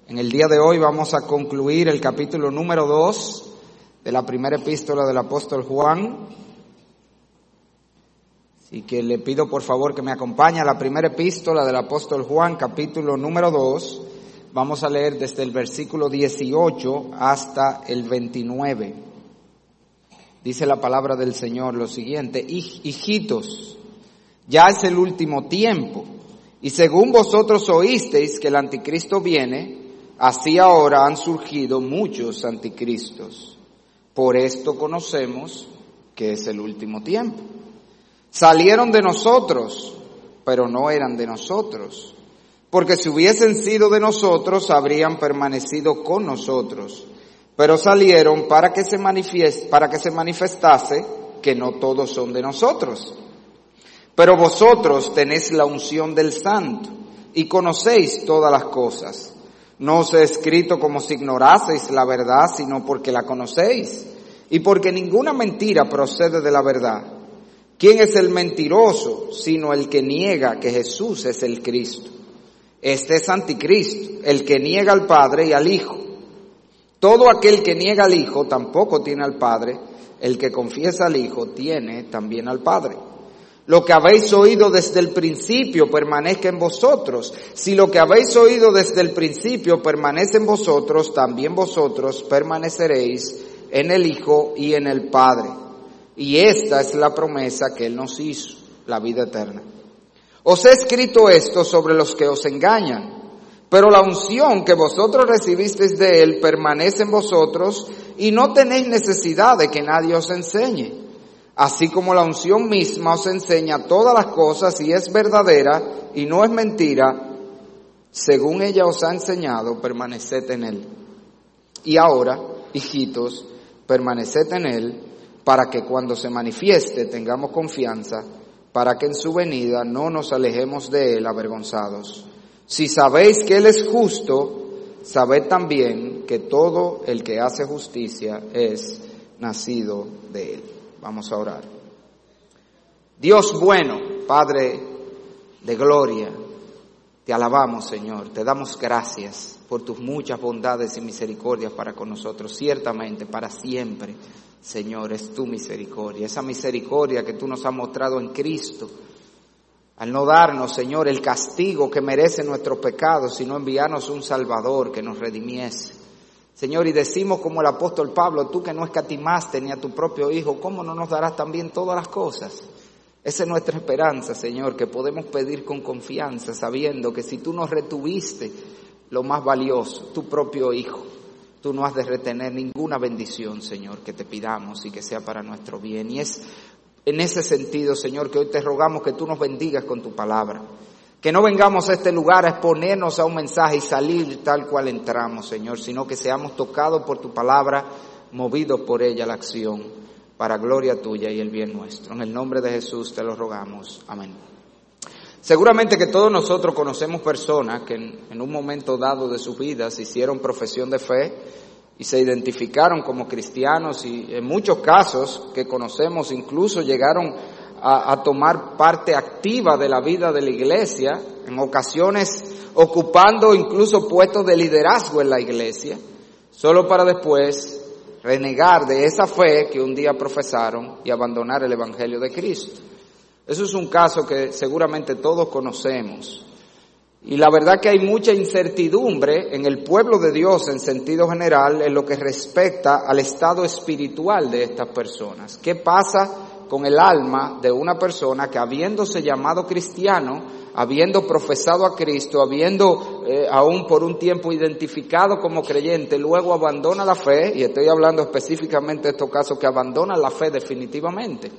En el día de hoy vamos a concluir el capítulo número 2 de la primera epístola del apóstol Juan. Así que le pido por favor que me acompañe a la primera epístola del apóstol Juan, capítulo número 2. Vamos a leer desde el versículo 18 hasta el 29. Dice la palabra del Señor lo siguiente: Hijitos, ya es el último tiempo, y según vosotros oísteis que el anticristo viene, así ahora han surgido muchos anticristos. Por esto conocemos que es el último tiempo. Salieron de nosotros, pero no eran de nosotros, porque si hubiesen sido de nosotros, habrían permanecido con nosotros. Pero salieron para que se manifestase que no todos son de nosotros. Pero vosotros tenéis la unción del Santo y conocéis todas las cosas. No os he escrito como si ignoraseis la verdad, sino porque la conocéis, y porque ninguna mentira procede de la verdad. ¿Quién es el mentiroso, sino el que niega que Jesús es el Cristo? Este es anticristo, el que niega al Padre y al Hijo. Todo aquel que niega al Hijo tampoco tiene al Padre. El que confiesa al Hijo tiene también al Padre. Lo que habéis oído desde el principio permanezca en vosotros. Si lo que habéis oído desde el principio permanece en vosotros, también vosotros permaneceréis en el Hijo y en el Padre. Y esta es la promesa que Él nos hizo, la vida eterna. Os he escrito esto sobre los que os engañan, pero la unción que vosotros recibisteis de Él permanece en vosotros y no tenéis necesidad de que nadie os enseñe. Así como la unción misma os enseña todas las cosas y es verdadera y no es mentira, según ella os ha enseñado, permaneced en Él. Y ahora, hijitos, permaneced en Él, para que cuando se manifieste tengamos confianza, para que en su venida no nos alejemos de Él avergonzados. Si sabéis que Él es justo, sabed también que todo el que hace justicia es nacido de Él. Vamos a orar. Dios bueno, Padre de gloria, te alabamos, Señor, te damos gracias por tus muchas bondades y misericordias para con nosotros. Ciertamente, para siempre, Señor, es tu misericordia, esa misericordia que tú nos has mostrado en Cristo, al no darnos, Señor, el castigo que merece nuestros pecados, sino enviarnos un Salvador que nos redimiese. Señor, y decimos como el apóstol Pablo, tú que no escatimaste ni a tu propio Hijo, ¿cómo no nos darás también todas las cosas? Esa es nuestra esperanza, Señor, que podemos pedir con confianza, sabiendo que si tú nos retuviste lo más valioso, tu propio Hijo, tú no has de retener ninguna bendición, Señor, que te pidamos y que sea para nuestro bien. Y es en ese sentido, Señor, que hoy te rogamos que tú nos bendigas con tu palabra. Que no vengamos a este lugar a exponernos a un mensaje y salir tal cual entramos, Señor, sino que seamos tocados por tu palabra, movidos por ella a la acción, para gloria tuya y el bien nuestro. En el nombre de Jesús te lo rogamos. Amén. Seguramente que todos nosotros conocemos personas que en un momento dado de sus vidas hicieron profesión de fe y se identificaron como cristianos, y en muchos casos que conocemos incluso llegaron a tomar parte activa de la vida de la iglesia, en ocasiones ocupando incluso puestos de liderazgo en la iglesia, solo para después renegar de esa fe que un día profesaron y abandonar el evangelio de Cristo. Eso es un caso que seguramente todos conocemos. Y la verdad que hay mucha incertidumbre en el pueblo de Dios en sentido general en lo que respecta al estado espiritual de estas personas. ¿Qué pasa con el alma de una persona que, habiéndose llamado cristiano, habiendo profesado a Cristo, habiendo aún por un tiempo identificado como creyente, luego abandona la fe? Y estoy hablando específicamente de estos casos que abandonan la fe definitivamente.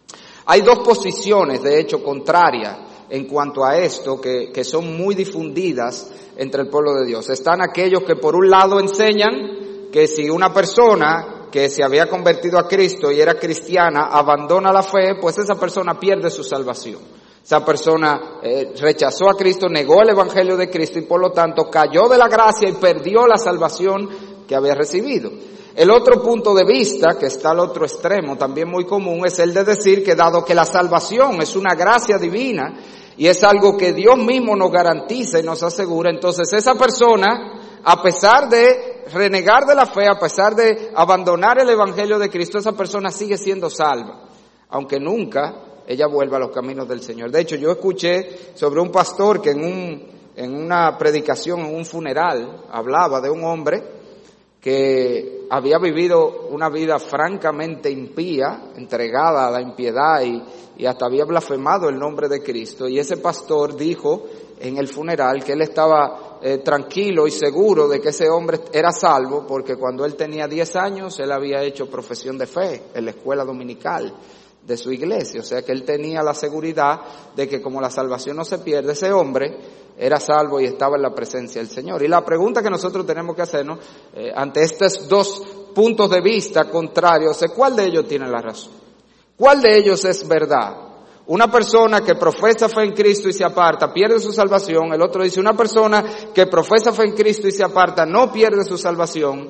Hay dos posiciones, de hecho, contrarias en cuanto a esto, que son muy difundidas entre el pueblo de Dios. Están aquellos que por un lado enseñan que si una persona que se había convertido a Cristo y era cristiana abandona la fe, pues esa persona pierde su salvación. Esa persona rechazó a Cristo, negó el evangelio de Cristo y por lo tanto cayó de la gracia y perdió la salvación que había recibido. El otro punto de vista, que está al otro extremo, también muy común, es el de decir que dado que la salvación es una gracia divina y es algo que Dios mismo nos garantiza y nos asegura, entonces esa persona a pesar de renegar de la fe, a pesar de abandonar el evangelio de Cristo, esa persona sigue siendo salva, aunque nunca ella vuelva a los caminos del Señor. De hecho, yo escuché sobre un pastor que en una predicación, en un funeral, hablaba de un hombre que había vivido una vida francamente impía, entregada a la impiedad y hasta había blasfemado el nombre de Cristo. Y ese pastor dijo en el funeral que él estaba tranquilo y seguro de que ese hombre era salvo, porque cuando él tenía 10 años él había hecho profesión de fe en la escuela dominical de su iglesia. O sea que él tenía la seguridad de que como la salvación no se pierde, ese hombre era salvo y estaba en la presencia del Señor. Y la pregunta que nosotros tenemos que hacernos ante estos dos puntos de vista contrarios es ¿cuál de ellos tiene la razón? ¿Cuál de ellos es verdad? Una persona que profesa fe en Cristo y se aparta pierde su salvación. El otro dice una persona que profesa fe en Cristo y se aparta no pierde su salvación.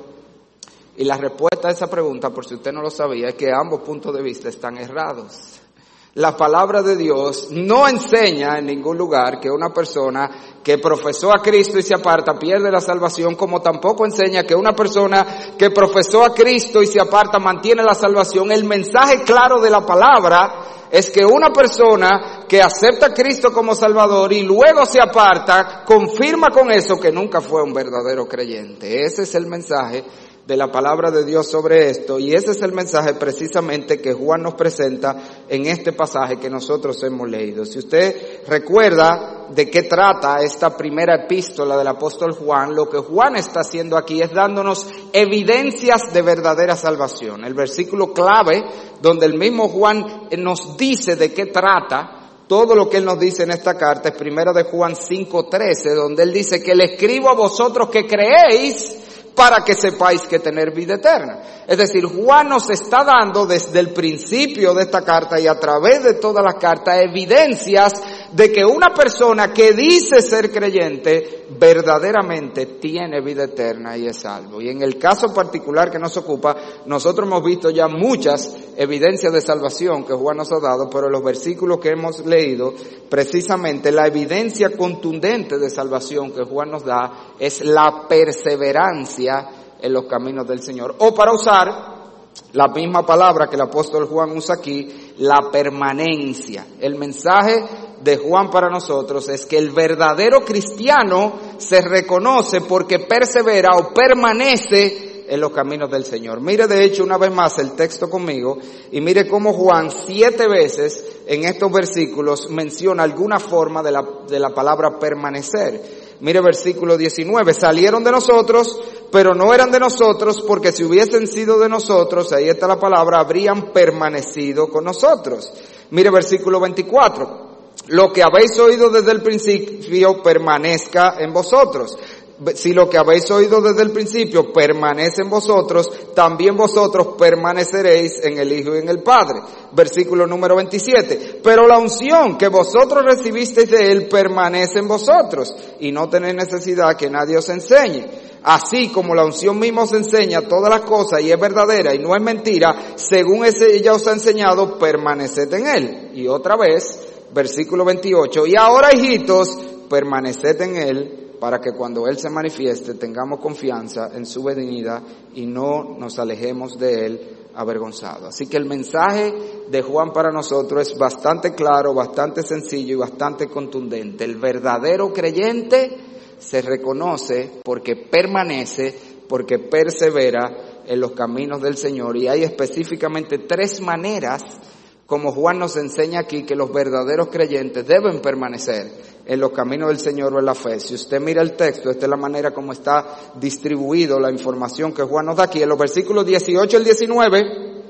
Y la respuesta a esa pregunta, por si usted no lo sabía, es que ambos puntos de vista están errados. La palabra de Dios no enseña en ningún lugar que una persona que profesó a Cristo y se aparta pierde la salvación, como tampoco enseña que una persona que profesó a Cristo y se aparta mantiene la salvación. El mensaje claro de la palabra es que una persona que acepta a Cristo como Salvador y luego se aparta, confirma con eso que nunca fue un verdadero creyente. Ese es el mensaje de la palabra de Dios sobre esto, y ese es el mensaje precisamente que Juan nos presenta en este pasaje que nosotros hemos leído. Si usted recuerda de qué trata esta primera epístola del apóstol Juan, lo que Juan está haciendo aquí es dándonos evidencias de verdadera salvación. El versículo clave donde el mismo Juan nos dice de qué trata todo lo que él nos dice en esta carta es primera de Juan 5:13, donde él dice que le escribo a vosotros que creéis para que sepáis que tener vida eterna. Es decir, Juan nos está dando desde el principio de esta carta y a través de todas las cartas evidencias de que una persona que dice ser creyente verdaderamente tiene vida eterna y es salvo. Y en el caso particular que nos ocupa, nosotros hemos visto ya muchas evidencias de salvación que Juan nos ha dado, pero en los versículos que hemos leído, precisamente la evidencia contundente de salvación que Juan nos da es la perseverancia en los caminos del Señor. O para usar la misma palabra que el apóstol Juan usa aquí, la permanencia. El mensaje de Juan para nosotros es que el verdadero cristiano se reconoce porque persevera o permanece en los caminos del Señor. Mire de hecho una vez más el texto conmigo y mire cómo Juan 7 veces en estos versículos menciona alguna forma de la palabra permanecer. Mire versículo 19, salieron de nosotros, pero no eran de nosotros, porque si hubiesen sido de nosotros, ahí está la palabra, habrían permanecido con nosotros. Mire versículo 24, lo que habéis oído desde el principio permanezca en vosotros. Si lo que habéis oído desde el principio permanece en vosotros, también vosotros permaneceréis en el Hijo y en el Padre. Versículo número 27. Pero la unción que vosotros recibisteis de Él permanece en vosotros, y no tenéis necesidad que nadie os enseñe. Así como la unción misma os enseña todas las cosas y es verdadera y no es mentira, según ella os ha enseñado, permaneced en Él. Y otra vez, versículo 28. Y ahora, hijitos, permaneced en Él, para que cuando Él se manifieste tengamos confianza en su venida y no nos alejemos de Él avergonzados. Así que el mensaje de Juan para nosotros es bastante claro, bastante sencillo y bastante contundente. El verdadero creyente se reconoce porque permanece, porque persevera en los caminos del Señor. Y hay específicamente 3 maneras, como Juan nos enseña aquí, que los verdaderos creyentes deben permanecer en los caminos del Señor o en la fe. Si usted mira el texto, esta es la manera como está distribuido la información que Juan nos da aquí. En los versículos 18 al 19,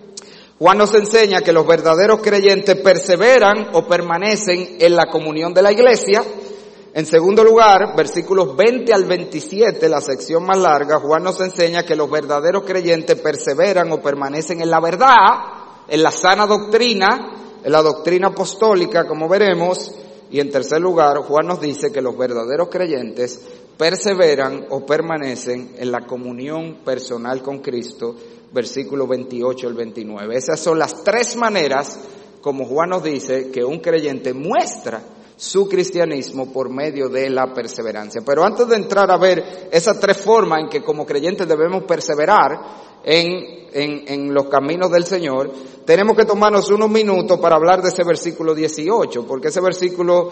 Juan nos enseña que los verdaderos creyentes perseveran o permanecen en la comunión de la iglesia. En segundo lugar, versículos 20 al 27, la sección más larga, Juan nos enseña que los verdaderos creyentes perseveran o permanecen en la verdad, en la sana doctrina, en la doctrina apostólica, como veremos. Y en tercer lugar, Juan nos dice que los verdaderos creyentes perseveran o permanecen en la comunión personal con Cristo, versículos 28 al 29. Esas son las 3 maneras, como Juan nos dice, que un creyente muestra su cristianismo por medio de la perseverancia. Pero antes de entrar a ver esas tres formas en que como creyentes debemos perseverar en los caminos del Señor, tenemos que tomarnos unos minutos para hablar de ese versículo 18, porque ese versículo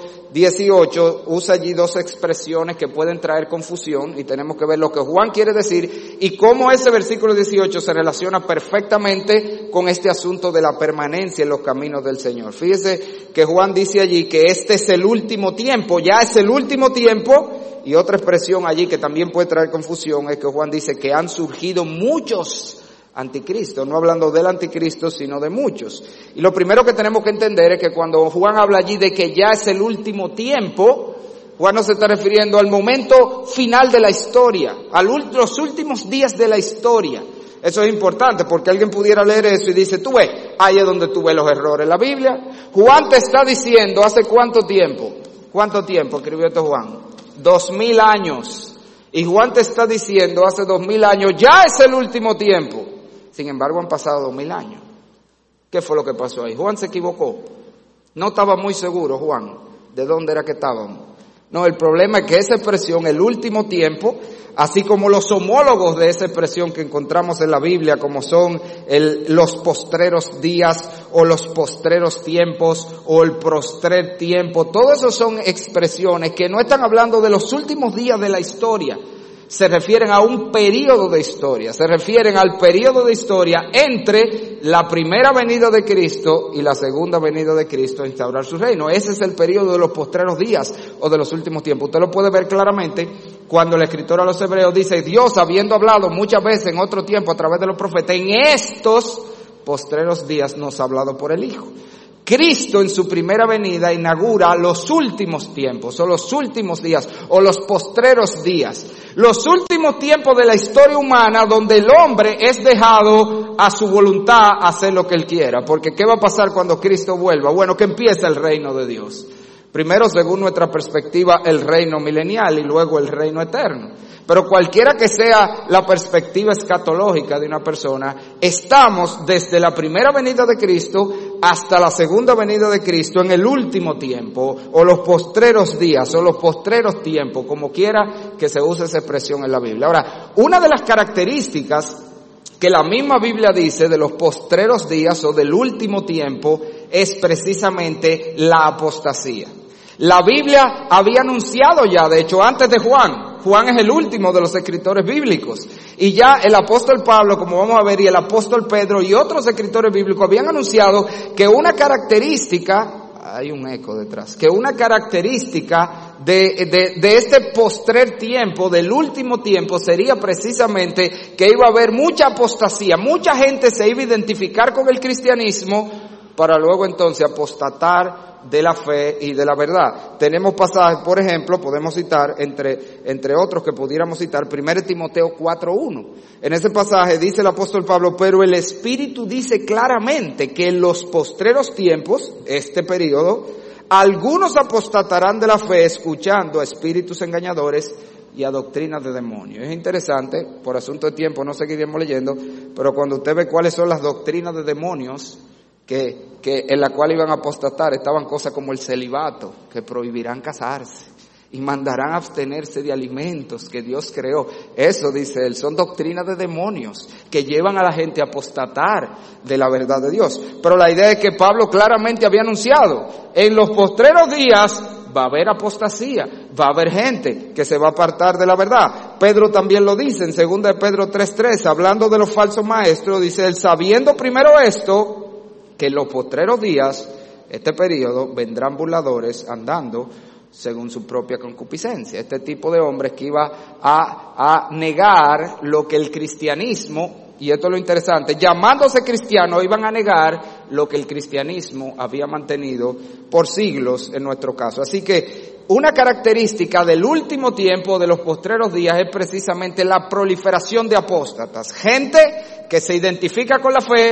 18 usa allí dos expresiones que pueden traer confusión y tenemos que ver lo que Juan quiere decir y cómo ese versículo 18 se relaciona perfectamente con este asunto de la permanencia en los caminos del Señor. Fíjese que Juan dice allí que este es el último tiempo, ya es el último tiempo. Y otra expresión allí que también puede traer confusión es que Juan dice que han surgido muchos anticristos, no hablando del anticristo, sino de muchos. Y lo primero que tenemos que entender es que cuando Juan habla allí de que ya es el último tiempo, Juan no se está refiriendo al momento final de la historia, a los últimos días de la historia. Eso es importante porque alguien pudiera leer eso y dice, tú ves, ahí es donde tú ves los errores en la Biblia. Juan te está diciendo, ¿hace cuánto tiempo? ¿Cuánto tiempo escribió esto Juan? 2000 años. Y Juan te está diciendo hace 2000 años, ya es el último tiempo. Sin embargo, han pasado 2000 años. ¿Qué fue lo que pasó ahí? Juan se equivocó. No estaba muy seguro, Juan, de dónde era que estábamos. No, el problema es que esa expresión, el último tiempo, así como los homólogos de esa expresión que encontramos en la Biblia, como son los postreros días o los postreros tiempos o el postrer tiempo, todo eso son expresiones que no están hablando de los últimos días de la historia, se refieren a un periodo de historia, se refieren al periodo de historia entre la primera venida de Cristo y la segunda venida de Cristo a instaurar su reino. Ese es el periodo de los postreros días o de los últimos tiempos. Usted lo puede ver claramente cuando el escritor a los Hebreos dice, Dios habiendo hablado muchas veces en otro tiempo a través de los profetas, en estos postreros días nos ha hablado por el Hijo. Cristo en su primera venida inaugura los últimos tiempos, o los últimos días, o los postreros días. Los últimos tiempos de la historia humana donde el hombre es dejado a su voluntad hacer lo que él quiera. Porque ¿qué va a pasar cuando Cristo vuelva? Bueno, que empieza el reino de Dios. Primero, según nuestra perspectiva, el reino milenial y luego el reino eterno. Pero cualquiera que sea la perspectiva escatológica de una persona, estamos desde la primera venida de Cristo hasta la segunda venida de Cristo en el último tiempo, o los postreros días, o los postreros tiempos, como quiera que se use esa expresión en la Biblia. Ahora, una de las características que la misma Biblia dice de los postreros días o del último tiempo es precisamente la apostasía. La Biblia había anunciado ya, de hecho antes de Juan es el último de los escritores bíblicos, y ya el apóstol Pablo, como vamos a ver, y el apóstol Pedro y otros escritores bíblicos habían anunciado que una característica, hay un eco detrás, que una característica de este postrer tiempo, del último tiempo, sería precisamente que iba a haber mucha apostasía, mucha gente se iba a identificar con el cristianismo para luego entonces apostatar de la fe y de la verdad. Tenemos pasajes, por ejemplo, podemos citar, entre otros que pudiéramos citar, 1 Timoteo 4:1. En ese pasaje dice el apóstol Pablo, pero el Espíritu dice claramente que en los postreros tiempos, este periodo, algunos apostatarán de la fe escuchando a espíritus engañadores y a doctrinas de demonios. Es interesante, por asunto de tiempo no seguiremos leyendo, pero cuando usted ve cuáles son las doctrinas de demonios, que en la cual iban a apostatar, estaban cosas como el celibato, que prohibirán casarse y mandarán a abstenerse de alimentos que Dios creó. Eso, dice él, son doctrinas de demonios que llevan a la gente a apostatar de la verdad de Dios. Pero la idea es que Pablo claramente había anunciado, en los postreros días va a haber apostasía, va a haber gente que se va a apartar de la verdad. Pedro también lo dice en 2 de Pedro 3:3, hablando de los falsos maestros, dice él, sabiendo primero esto, que en los postreros días, este periodo, vendrán burladores andando según su propia concupiscencia. Este tipo de hombres que iba a negar lo que el cristianismo, y esto es lo interesante, llamándose cristianos, iban a negar lo que el cristianismo había mantenido por siglos en nuestro caso. Así que una característica del último tiempo, de los postreros días, es precisamente la proliferación de apóstatas. Gente que se identifica con la fe,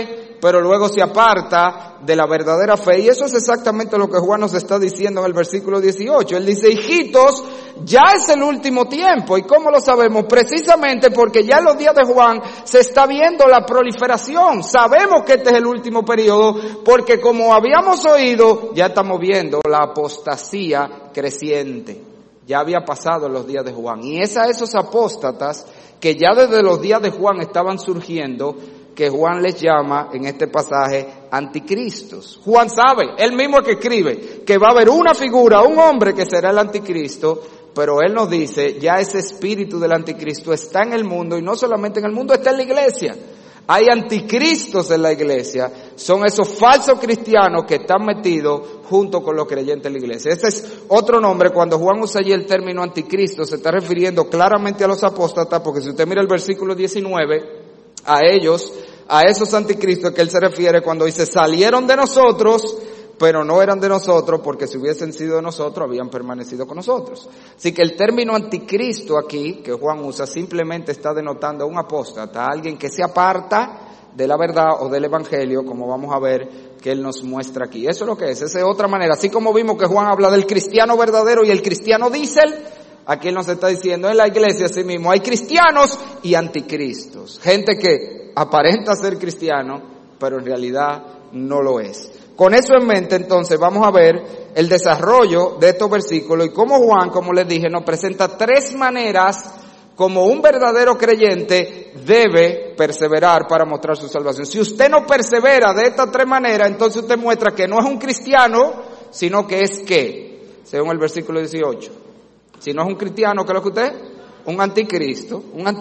pero luego se aparta de la verdadera fe. Y eso es exactamente lo que Juan nos está diciendo en el versículo 18. Él dice, hijitos, ya es el último tiempo. ¿Y cómo lo sabemos? Precisamente porque ya en los días de Juan se está viendo la proliferación. Sabemos que este es el último periodo porque, como habíamos oído, ya estamos viendo la apostasía creciente. Ya había pasado en los días de Juan. Y es a esos apóstatas que ya desde los días de Juan estaban surgiendo, que Juan les llama en este pasaje anticristos. Juan sabe, él mismo es que escribe, que va a haber una figura, un hombre que será el anticristo, pero él nos dice, ya ese espíritu del anticristo está en el mundo, y no solamente en el mundo, está en la iglesia. Hay anticristos en la iglesia, son esos falsos cristianos que están metidos junto con los creyentes en la iglesia. Este es otro nombre. Cuando Juan usa allí el término anticristo, se está refiriendo claramente a los apóstatas, porque si usted mira el versículo 19, a ellos, a esos anticristos que él se refiere cuando dice, salieron de nosotros, pero no eran de nosotros, porque si hubiesen sido de nosotros, habían permanecido con nosotros. Así que el término anticristo aquí, que Juan usa, simplemente está denotando a un apóstata, a alguien que se aparta de la verdad o del evangelio, como vamos a ver que él nos muestra aquí. Eso es lo que es, esa es otra manera. Así como vimos que Juan habla del cristiano verdadero y el cristiano diésel, aquí él nos está diciendo, en la iglesia así mismo hay cristianos y anticristos. Gente que aparenta ser cristiano, pero en realidad no lo es. Con eso en mente, entonces, vamos a ver el desarrollo de estos versículos y cómo Juan, como les dije, nos presenta tres maneras como un verdadero creyente debe perseverar para mostrar su salvación. Si usted no persevera de estas tres maneras, entonces usted muestra que no es un cristiano, sino que es ¿qué? Según el versículo 18. Si no es un cristiano, ¿qué es lo que usted es? Un anticristo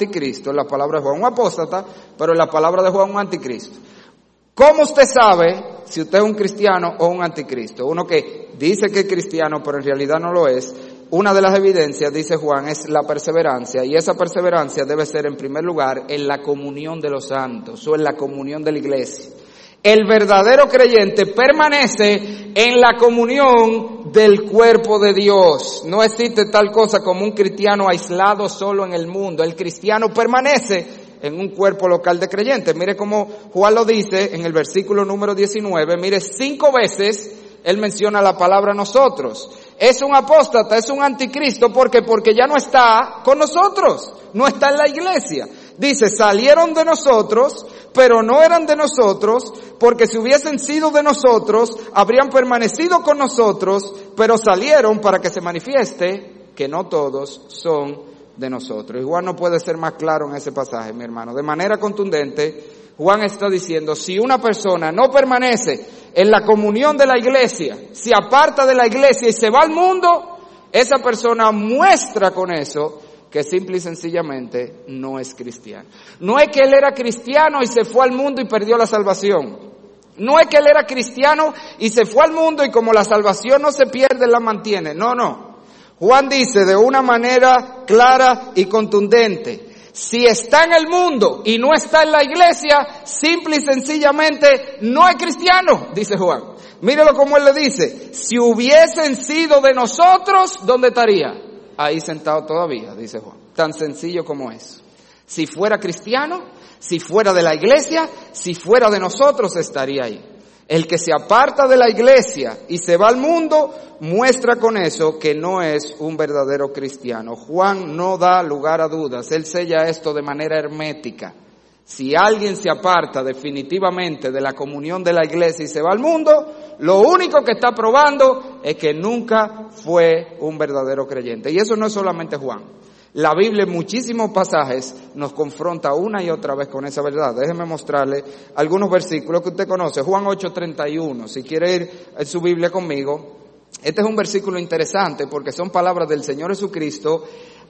en la palabra de Juan, un apóstata, pero en la palabra de Juan un anticristo. ¿Cómo usted sabe si usted es un cristiano o un anticristo? Uno que dice que es cristiano, pero en realidad no lo es. Una de las evidencias, dice Juan, es la perseverancia, y esa perseverancia debe ser en primer lugar en la comunión de los santos o en la comunión de la iglesia. El verdadero creyente permanece en la comunión del cuerpo de Dios. No existe tal cosa como un cristiano aislado solo en el mundo. El cristiano permanece en un cuerpo local de creyentes. Mire cómo Juan lo dice en el versículo número 19. Mire, 5 veces él menciona la palabra nosotros. Es un apóstata, es un anticristo. ¿Por qué? Porque ya no está con nosotros, no está en la iglesia. Dice, salieron de nosotros, pero no eran de nosotros, porque si hubiesen sido de nosotros, habrían permanecido con nosotros, pero salieron para que se manifieste que no todos son de nosotros. Y Juan no puede ser más claro en ese pasaje, mi hermano. De manera contundente, Juan está diciendo, si una persona no permanece en la comunión de la iglesia, se aparta de la iglesia y se va al mundo, esa persona muestra con eso que simple y sencillamente no es cristiano. No es que él era cristiano y se fue al mundo y perdió la salvación. No es que él era cristiano y se fue al mundo y como la salvación no se pierde, la mantiene. No. Juan dice de una manera clara y contundente, si está en el mundo y no está en la iglesia, simple y sencillamente no es cristiano, dice Juan. Mírelo como él le dice, si hubiesen sido de nosotros, ¿dónde estaría? Ahí sentado todavía, dice Juan. Tan sencillo como es. Si fuera cristiano, si fuera de la iglesia, si fuera de nosotros, estaría ahí. El que se aparta de la iglesia y se va al mundo, muestra con eso que no es un verdadero cristiano. Juan no da lugar a dudas. Él sella esto de manera hermética. Si alguien se aparta definitivamente de la comunión de la iglesia y se va al mundo, lo único que está probando es que nunca fue un verdadero creyente. Y eso no es solamente Juan. La Biblia en muchísimos pasajes nos confronta una y otra vez con esa verdad. Déjeme mostrarle algunos versículos que usted conoce. Juan 8:31, si quiere ir en su Biblia conmigo. Este es un versículo interesante porque son palabras del Señor Jesucristo.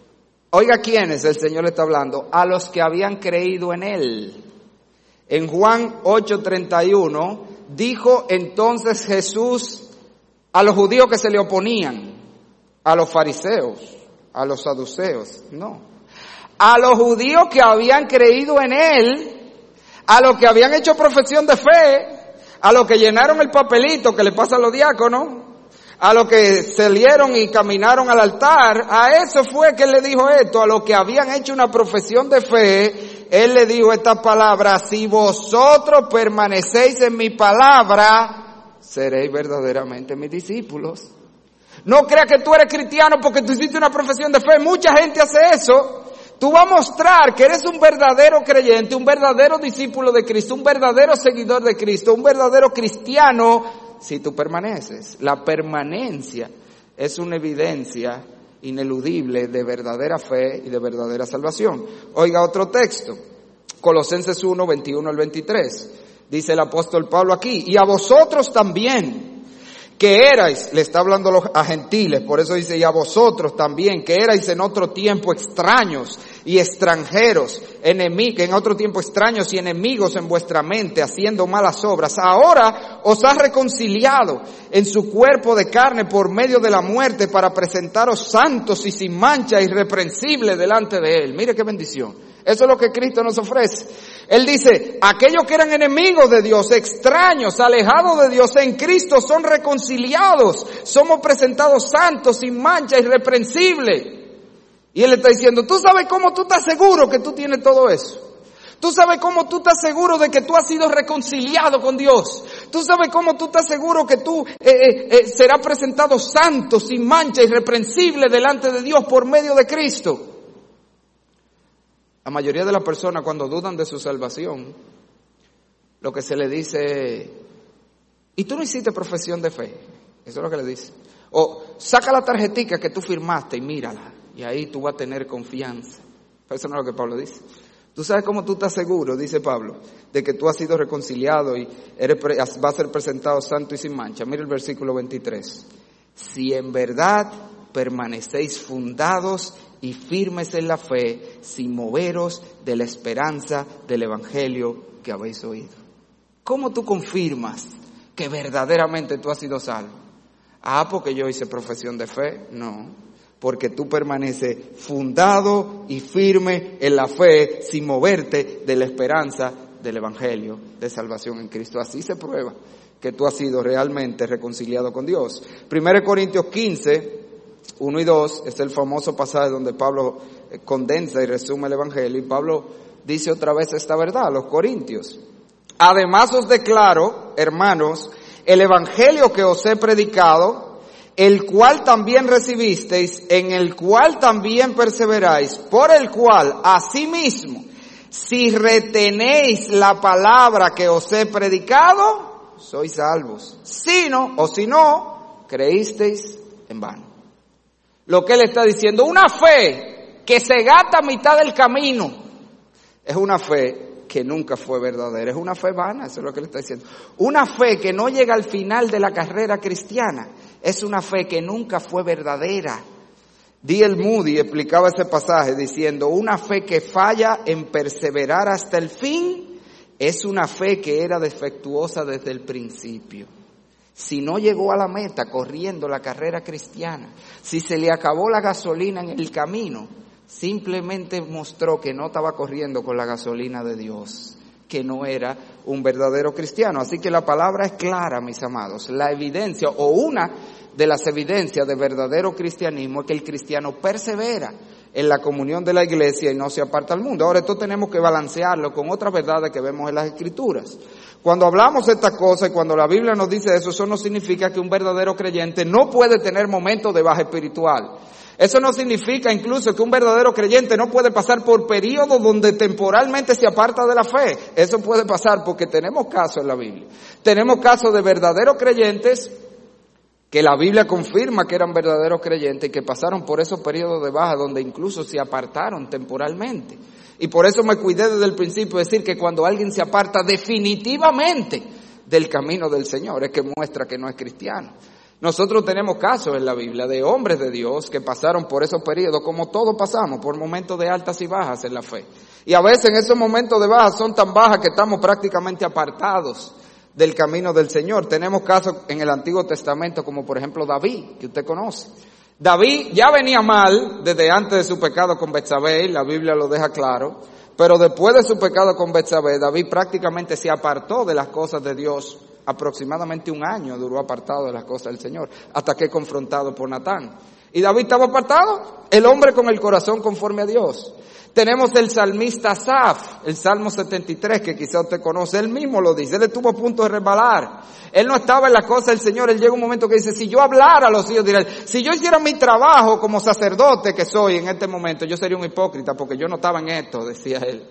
Oiga quiénes el Señor le está hablando, a los que habían creído en Él. En Juan 8:31 dijo entonces Jesús a los judíos que se le oponían, a los fariseos, a los saduceos, no. A los judíos que habían creído en Él, a los que habían hecho profesión de fe, a los que llenaron el papelito que le pasa a los diáconos, a los que salieron y caminaron al altar, a eso fue que él le dijo esto, a los que habían hecho una profesión de fe, Él le dijo estas palabras: si vosotros permanecéis en mi palabra, seréis verdaderamente mis discípulos. No creas que tú eres cristiano porque tú hiciste una profesión de fe. Mucha gente hace eso. Tú vas a mostrar que eres un verdadero creyente, un verdadero discípulo de Cristo, un verdadero seguidor de Cristo, un verdadero cristiano, si tú permaneces. La permanencia es una evidencia ineludible de verdadera fe y de verdadera salvación. Oiga otro texto, Colosenses 1, 21 al 23. Dice el apóstol Pablo aquí: y a vosotros también, que erais, le está hablando a gentiles, por eso dice: y a vosotros también, que erais en otro tiempo extraños y extranjeros, en otro tiempo extraños y enemigos en vuestra mente, haciendo malas obras, ahora os ha reconciliado en su cuerpo de carne por medio de la muerte, para presentaros santos y sin mancha, irreprensibles delante de Él. Mire qué bendición. Eso es lo que Cristo nos ofrece. Él dice: aquellos que eran enemigos de Dios, extraños, alejados de Dios, en Cristo son reconciliados. Somos presentados santos, sin mancha, irreprensibles. Y Él está diciendo: ¿tú sabes cómo tú estás seguro que tú tienes todo eso? ¿Tú sabes cómo tú estás seguro de que tú has sido reconciliado con Dios? ¿Tú sabes cómo tú estás seguro que tú serás presentado santo, sin mancha, irreprensible delante de Dios por medio de Cristo? La mayoría de las personas, cuando dudan de su salvación, lo que se le dice: ¿y tú no hiciste profesión de fe? Eso es lo que le dice. O saca la tarjetica que tú firmaste y mírala, y ahí tú vas a tener confianza. Pero eso no es lo que Pablo dice. ¿Tú sabes cómo tú estás seguro, dice Pablo, de que tú has sido reconciliado y vas a ser presentado santo y sin mancha? Mira el versículo 23. Si en verdad permanecéis fundados y firmes en la fe, sin moveros de la esperanza del evangelio que habéis oído. ¿Cómo tú confirmas que verdaderamente tú has sido salvo? Porque yo hice profesión de fe. No, porque tú permaneces fundado y firme en la fe, sin moverte de la esperanza del evangelio de salvación en Cristo. Así se prueba que tú has sido realmente reconciliado con Dios. 1 Corintios 15, 1 y 2 es el famoso pasaje donde Pablo condensa y resume el evangelio, y Pablo dice otra vez esta verdad a los corintios: además os declaro, hermanos, el evangelio que os he predicado, el cual también recibisteis, en el cual también perseveráis, por el cual asimismo, si retenéis la palabra que os he predicado, sois salvos. Si no, creísteis en vano. Lo que él está diciendo: una fe que se gasta a mitad del camino, es una fe que nunca fue verdadera, es una fe vana. Eso es lo que él está diciendo. Una fe que no llega al final de la carrera cristiana, es una fe que nunca fue verdadera. D.L. Moody explicaba ese pasaje diciendo: una fe que falla en perseverar hasta el fin, es una fe que era defectuosa desde el principio. Si no llegó a la meta corriendo la carrera cristiana, si se le acabó la gasolina en el camino, simplemente mostró que no estaba corriendo con la gasolina de Dios, que no era un verdadero cristiano. Así que la palabra es clara, mis amados. La evidencia, o una de las evidencias de verdadero cristianismo, es que el cristiano persevera en la comunión de la iglesia y no se aparta del mundo. Ahora, esto tenemos que balancearlo con otras verdades que vemos en las Escrituras. Cuando hablamos de esta cosa y cuando la Biblia nos dice eso no significa que un verdadero creyente no puede tener momentos de baja espiritual. Eso no significa incluso que un verdadero creyente no puede pasar por periodos donde temporalmente se aparta de la fe. Eso puede pasar porque tenemos casos en la Biblia. Tenemos casos de verdaderos creyentes que la Biblia confirma que eran verdaderos creyentes y que pasaron por esos periodos de baja donde incluso se apartaron temporalmente. Y por eso me cuidé desde el principio de decir que cuando alguien se aparta definitivamente del camino del Señor, es que muestra que no es cristiano. Nosotros tenemos casos en la Biblia de hombres de Dios que pasaron por esos periodos, como todos pasamos, por momentos de altas y bajas en la fe. Y a veces en esos momentos de bajas son tan bajas que estamos prácticamente apartados del camino del Señor. Tenemos casos en el Antiguo Testamento como por ejemplo David, que usted conoce. David ya venía mal desde antes de su pecado con Betsabé, la Biblia lo deja claro, pero después de su pecado con Betsabé, David prácticamente se apartó de las cosas de Dios. Aproximadamente un año duró apartado de las cosas del Señor, hasta que confrontado por Natán. Y David estaba apartado, el hombre con el corazón conforme a Dios. Tenemos el salmista Asaf, el Salmo 73, que quizá usted conoce, él mismo lo dice, él estuvo a punto de resbalar. Él no estaba en la cosa del Señor, él llega un momento que dice, si yo hablara a los hijos de Israel, si yo hiciera mi trabajo como sacerdote que soy en este momento, yo sería un hipócrita porque yo no estaba en esto, decía él.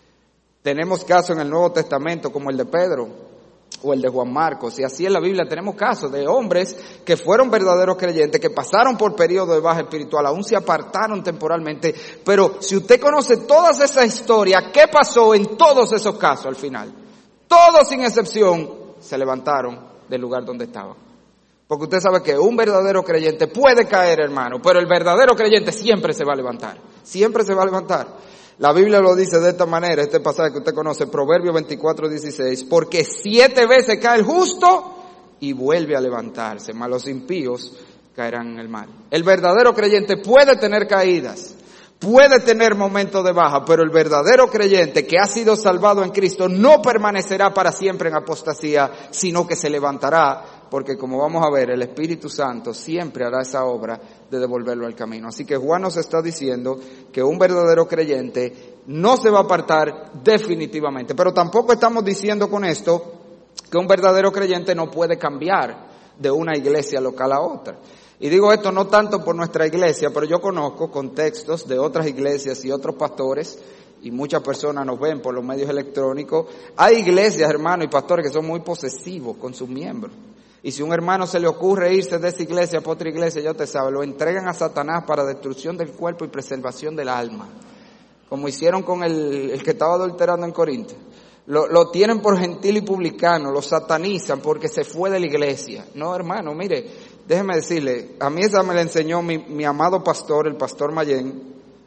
Tenemos casos en el Nuevo Testamento como el de Pedro o el de Juan Marcos, y así en la Biblia tenemos casos de hombres que fueron verdaderos creyentes, que pasaron por periodo de baja espiritual, aún se apartaron temporalmente, pero si usted conoce todas esas historias, ¿qué pasó en todos esos casos al final? Todos sin excepción se levantaron del lugar donde estaban. Porque usted sabe que un verdadero creyente puede caer, hermano, pero el verdadero creyente siempre se va a levantar, siempre se va a levantar. La Biblia lo dice de esta manera, este pasaje que usted conoce, Proverbios 24:16, porque 7 veces cae el justo y vuelve a levantarse, mas los impíos caerán en el mal. El verdadero creyente puede tener caídas, puede tener momentos de baja, pero el verdadero creyente que ha sido salvado en Cristo no permanecerá para siempre en apostasía, sino que se levantará, porque como vamos a ver, el Espíritu Santo siempre hará esa obra de devolverlo al camino. Así que Juan nos está diciendo que un verdadero creyente no se va a apartar definitivamente, pero tampoco estamos diciendo con esto que un verdadero creyente no puede cambiar de una iglesia local a otra. Y digo esto no tanto por nuestra iglesia, pero yo conozco contextos de otras iglesias y otros pastores, y muchas personas nos ven por los medios electrónicos. Hay iglesias, hermanos y pastores, que son muy posesivos con sus miembros. Y si un hermano se le ocurre irse de esa iglesia a otra iglesia, ya usted sabe, lo entregan a Satanás para destrucción del cuerpo y preservación del alma. Como hicieron con el que estaba adulterando en Corinto. Lo tienen por gentil y publicano, lo satanizan porque se fue de la iglesia. No, hermano, mire, déjeme decirle, a mí esa me la enseñó mi amado pastor, el pastor Mayén.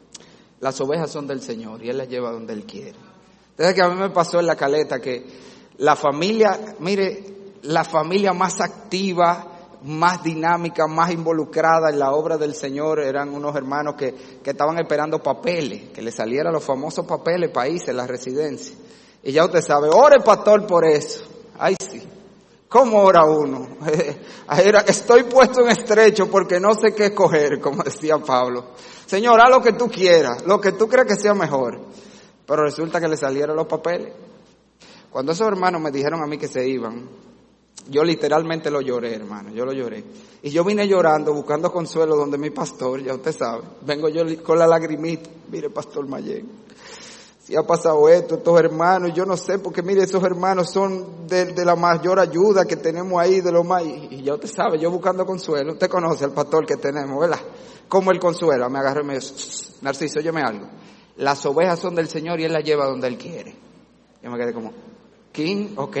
Las ovejas son del Señor y Él las lleva donde Él quiere. Entonces que a mí me pasó en La Caleta que la familia, mire, la familia más activa, más dinámica, más involucrada en la obra del Señor eran unos hermanos que estaban esperando papeles, que les salieran los famosos papeles, países, la residencia. Y ya usted sabe, ore pastor por eso. Ay sí, ¿cómo ora uno? Estoy puesto en estrecho porque no sé qué escoger, como decía Pablo. Señor, haz lo que tú quieras, lo que tú creas que sea mejor. Pero resulta que le salieron los papeles. Cuando esos hermanos me dijeron a mí que se iban, yo literalmente lo lloré, hermano, yo lo lloré. Y yo vine llorando, buscando consuelo donde mi pastor, ya usted sabe. Vengo yo con la lagrimita, mire pastor Mayén, si ha pasado esto, estos hermanos, yo no sé, porque mire, esos hermanos son de la mayor ayuda que tenemos ahí, de lo más, y ya usted sabe, yo buscando consuelo. Usted conoce al pastor que tenemos, ¿verdad? Como él consuela, me agarró y me dijo, Narciso, óyeme algo, las ovejas son del Señor y Él las lleva donde Él quiere. Yo me quedé como, King, ok.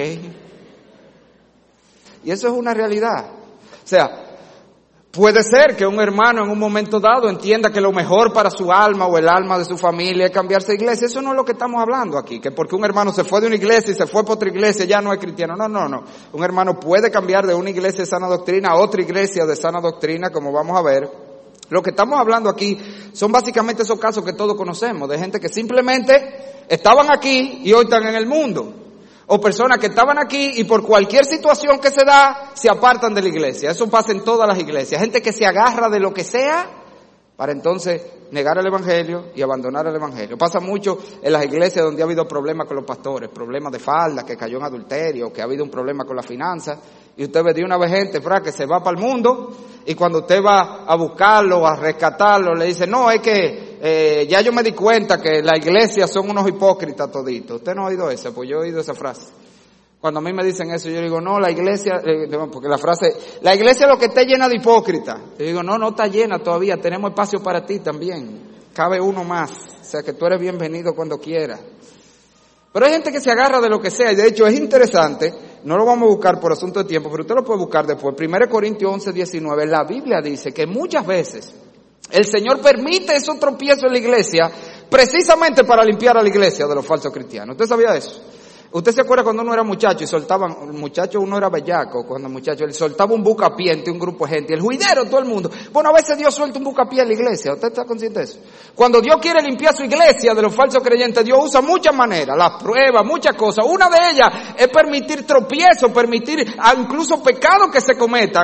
Y eso es una realidad. O sea, puede ser que un hermano en un momento dado entienda que lo mejor para su alma o el alma de su familia es cambiarse de iglesia. Eso no es lo que estamos hablando aquí, que porque un hermano se fue de una iglesia y se fue para otra iglesia ya no es cristiano. No. Un hermano puede cambiar de una iglesia de sana doctrina a otra iglesia de sana doctrina, como vamos a ver. Lo que estamos hablando aquí son básicamente esos casos que todos conocemos, de gente que simplemente estaban aquí y hoy están en el mundo. O personas que estaban aquí y por cualquier situación que se da, se apartan de la iglesia. Eso pasa en todas las iglesias. Gente que se agarra de lo que sea para entonces negar el evangelio y abandonar el evangelio. Pasa mucho en las iglesias donde ha habido problemas con los pastores, problemas de falda, que cayó en adulterio, que ha habido un problema con la finanza. Y usted ve de una vez gente, que se va para el mundo, y cuando usted va a buscarlo, a rescatarlo, le dice, no, es que ya yo me di cuenta que la iglesia son unos hipócritas toditos. ¿Usted no ha oído eso? Pues yo he oído esa frase. Cuando a mí me dicen eso, yo digo, no, la iglesia, porque la frase, la iglesia es lo que está llena de hipócritas. Yo digo, no está llena todavía, tenemos espacio para ti también. Cabe uno más, o sea que tú eres bienvenido cuando quieras. Pero hay gente que se agarra de lo que sea, y de hecho es interesante, no lo vamos a buscar por asunto de tiempo, pero usted lo puede buscar después. 1 Corintios 11:19, la Biblia dice que muchas veces el Señor permite esos tropiezos en la iglesia precisamente para limpiar a la iglesia de los falsos cristianos. ¿Usted sabía eso? ¿Usted se acuerda cuando uno era muchacho y soltaban, muchacho uno era bellaco, cuando muchacho él soltaba un bucapié entre un grupo de gente, el juidero, todo el mundo? Bueno, a veces Dios suelta un bucapié en la iglesia, ¿usted está consciente de eso? Cuando Dios quiere limpiar su iglesia de los falsos creyentes, Dios usa muchas maneras, las pruebas, muchas cosas. Una de ellas es permitir tropiezos, permitir incluso pecados que se cometan,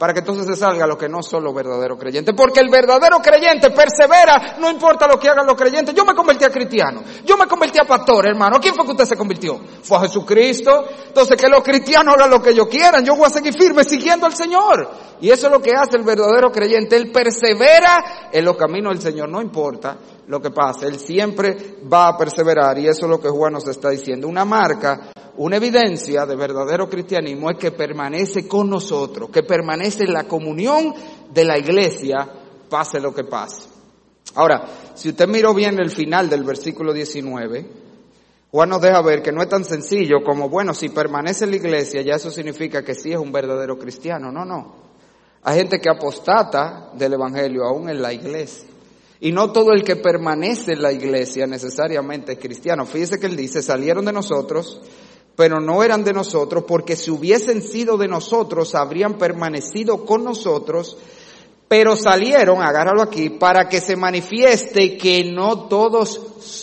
para que entonces se salga lo que no son los verdaderos creyentes. Porque el verdadero creyente persevera, no importa lo que hagan los creyentes. Yo me convertí a cristiano, yo me convertí a pastor, hermano. ¿A quién fue que usted se convirtió? Fue a Jesucristo. Entonces que los cristianos hagan lo que ellos quieran, yo voy a seguir firme siguiendo al Señor. Y eso es lo que hace el verdadero creyente. Él persevera en los caminos del Señor, no importa lo que pase, él siempre va a perseverar, y eso es lo que Juan nos está diciendo. Una marca, una evidencia de verdadero cristianismo es que permanece con nosotros, que permanece en la comunión de la iglesia, pase lo que pase. Ahora, si usted miró bien el final del versículo 19, Juan nos deja ver que no es tan sencillo como, bueno, si permanece en la iglesia, ya eso significa que sí es un verdadero cristiano. No. Hay gente que apostata del evangelio aún en la iglesia. Y no todo el que permanece en la iglesia necesariamente es cristiano. Fíjese que él dice, salieron de nosotros, pero no eran de nosotros, porque si hubiesen sido de nosotros, habrían permanecido con nosotros, pero salieron, agárralo aquí, para que se manifieste que no todos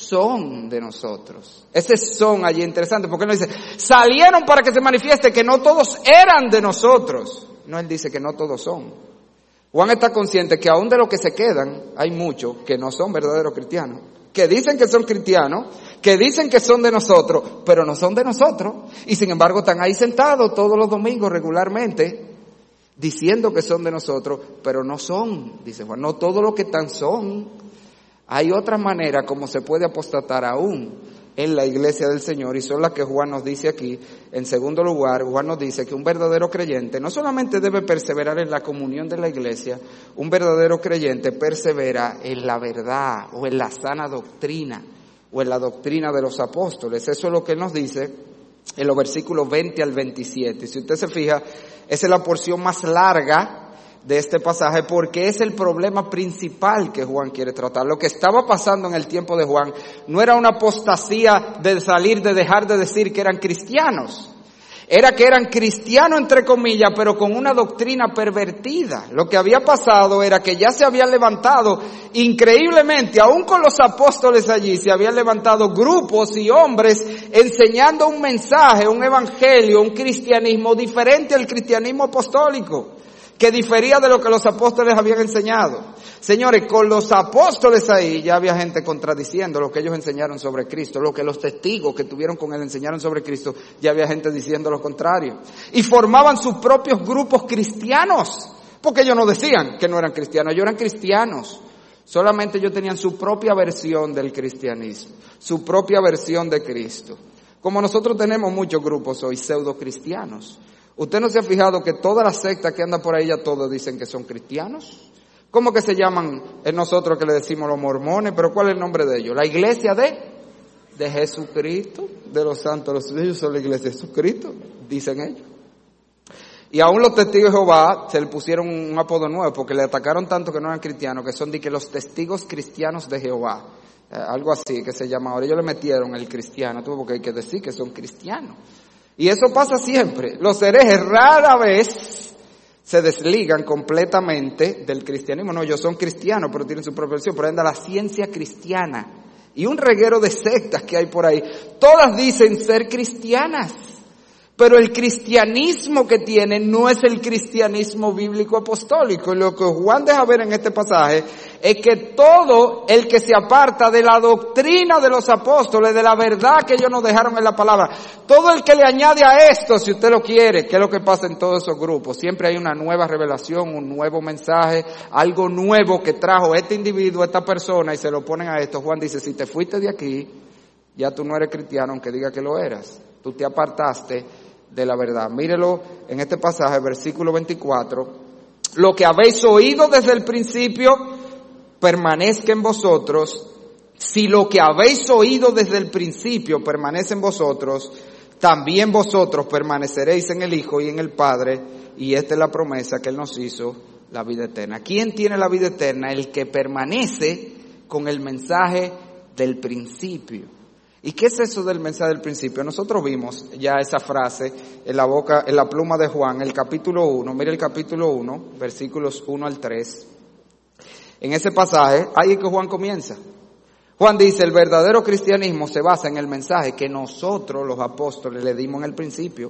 son de nosotros. Ese son allí interesante, porque él no dice, salieron para que se manifieste que no todos eran de nosotros. No, él dice que no todos son. Juan está consciente que aún de los que se quedan, hay muchos que no son verdaderos cristianos, que dicen que son cristianos, que dicen que son de nosotros, pero no son de nosotros, y sin embargo están ahí sentados todos los domingos regularmente, diciendo que son de nosotros, pero no son, dice Juan, no todos los que están son. Hay otra manera como se puede apostatar aún en la iglesia del Señor, y son las que Juan nos dice aquí. En segundo lugar, Juan nos dice que un verdadero creyente no solamente debe perseverar en la comunión de la iglesia, un verdadero creyente persevera en la verdad o en la sana doctrina o en la doctrina de los apóstoles. Eso es lo que él nos dice en los versículos 20 al 27. Si usted se fija, esa es la porción más larga de este pasaje, porque es el problema principal que Juan quiere tratar. Lo que estaba pasando en el tiempo de Juan no era una apostasía de dejar de decir que eran cristianos. Era que eran cristianos entre comillas, pero con una doctrina pervertida. Lo que había pasado era que ya se habían levantado, increíblemente, aún con los apóstoles allí, se habían levantado grupos y hombres enseñando un mensaje, un evangelio, un cristianismo diferente al cristianismo apostólico, que difería de lo que los apóstoles habían enseñado. Señores, con los apóstoles ahí ya había gente contradiciendo lo que ellos enseñaron sobre Cristo, lo que los testigos que tuvieron con él enseñaron sobre Cristo, ya había gente diciendo lo contrario. Y formaban sus propios grupos cristianos, porque ellos no decían que no eran cristianos, ellos eran cristianos. Solamente ellos tenían su propia versión del cristianismo, su propia versión de Cristo. Como nosotros tenemos muchos grupos hoy pseudo cristianos. ¿Usted no se ha fijado que todas las sectas que andan por ahí ya todos dicen que son cristianos? ¿Cómo que se llaman nosotros que le decimos los mormones? ¿Pero cuál es el nombre de ellos? La iglesia de Jesucristo, de los santos. Ellos son la iglesia de Jesucristo, dicen ellos. Y aún los testigos de Jehová se le pusieron un apodo nuevo porque le atacaron tanto que no eran cristianos, que son de que los testigos cristianos de Jehová. Algo así que se llama. Ahora ellos le metieron el cristiano, porque hay que decir que son cristianos. Y eso pasa siempre. Los herejes rara vez se desligan completamente del cristianismo. No, ellos son cristianos, pero tienen su propia versión. Por ejemplo, la ciencia cristiana y un reguero de sectas que hay por ahí, todas dicen ser cristianas, pero el cristianismo que tienen no es el cristianismo bíblico apostólico. Y lo que Juan deja ver en este pasaje es que todo el que se aparta de la doctrina de los apóstoles, de la verdad que ellos nos dejaron en la palabra, todo el que le añade a esto, si usted lo quiere, que es lo que pasa en todos esos grupos, siempre hay una nueva revelación, un nuevo mensaje, algo nuevo que trajo este individuo, esta persona, y se lo ponen a esto. Juan dice, si te fuiste de aquí, ya tú no eres cristiano, aunque diga que lo eras. Tú te apartaste de la verdad. Mírelo en este pasaje, versículo 24. Lo que habéis oído desde el principio permanezca en vosotros. Si lo que habéis oído desde el principio permanece en vosotros, también vosotros permaneceréis en el Hijo y en el Padre. Y esta es la promesa que Él nos hizo, la vida eterna. ¿Quién tiene la vida eterna? El que permanece con el mensaje del principio. ¿Y qué es eso del mensaje del principio? Nosotros vimos ya esa frase en la pluma de Juan, el capítulo 1. Mire el capítulo 1, versículos 1 al 3. En ese pasaje, ahí es que Juan comienza. Juan dice, el verdadero cristianismo se basa en el mensaje que nosotros, los apóstoles, le dimos en el principio.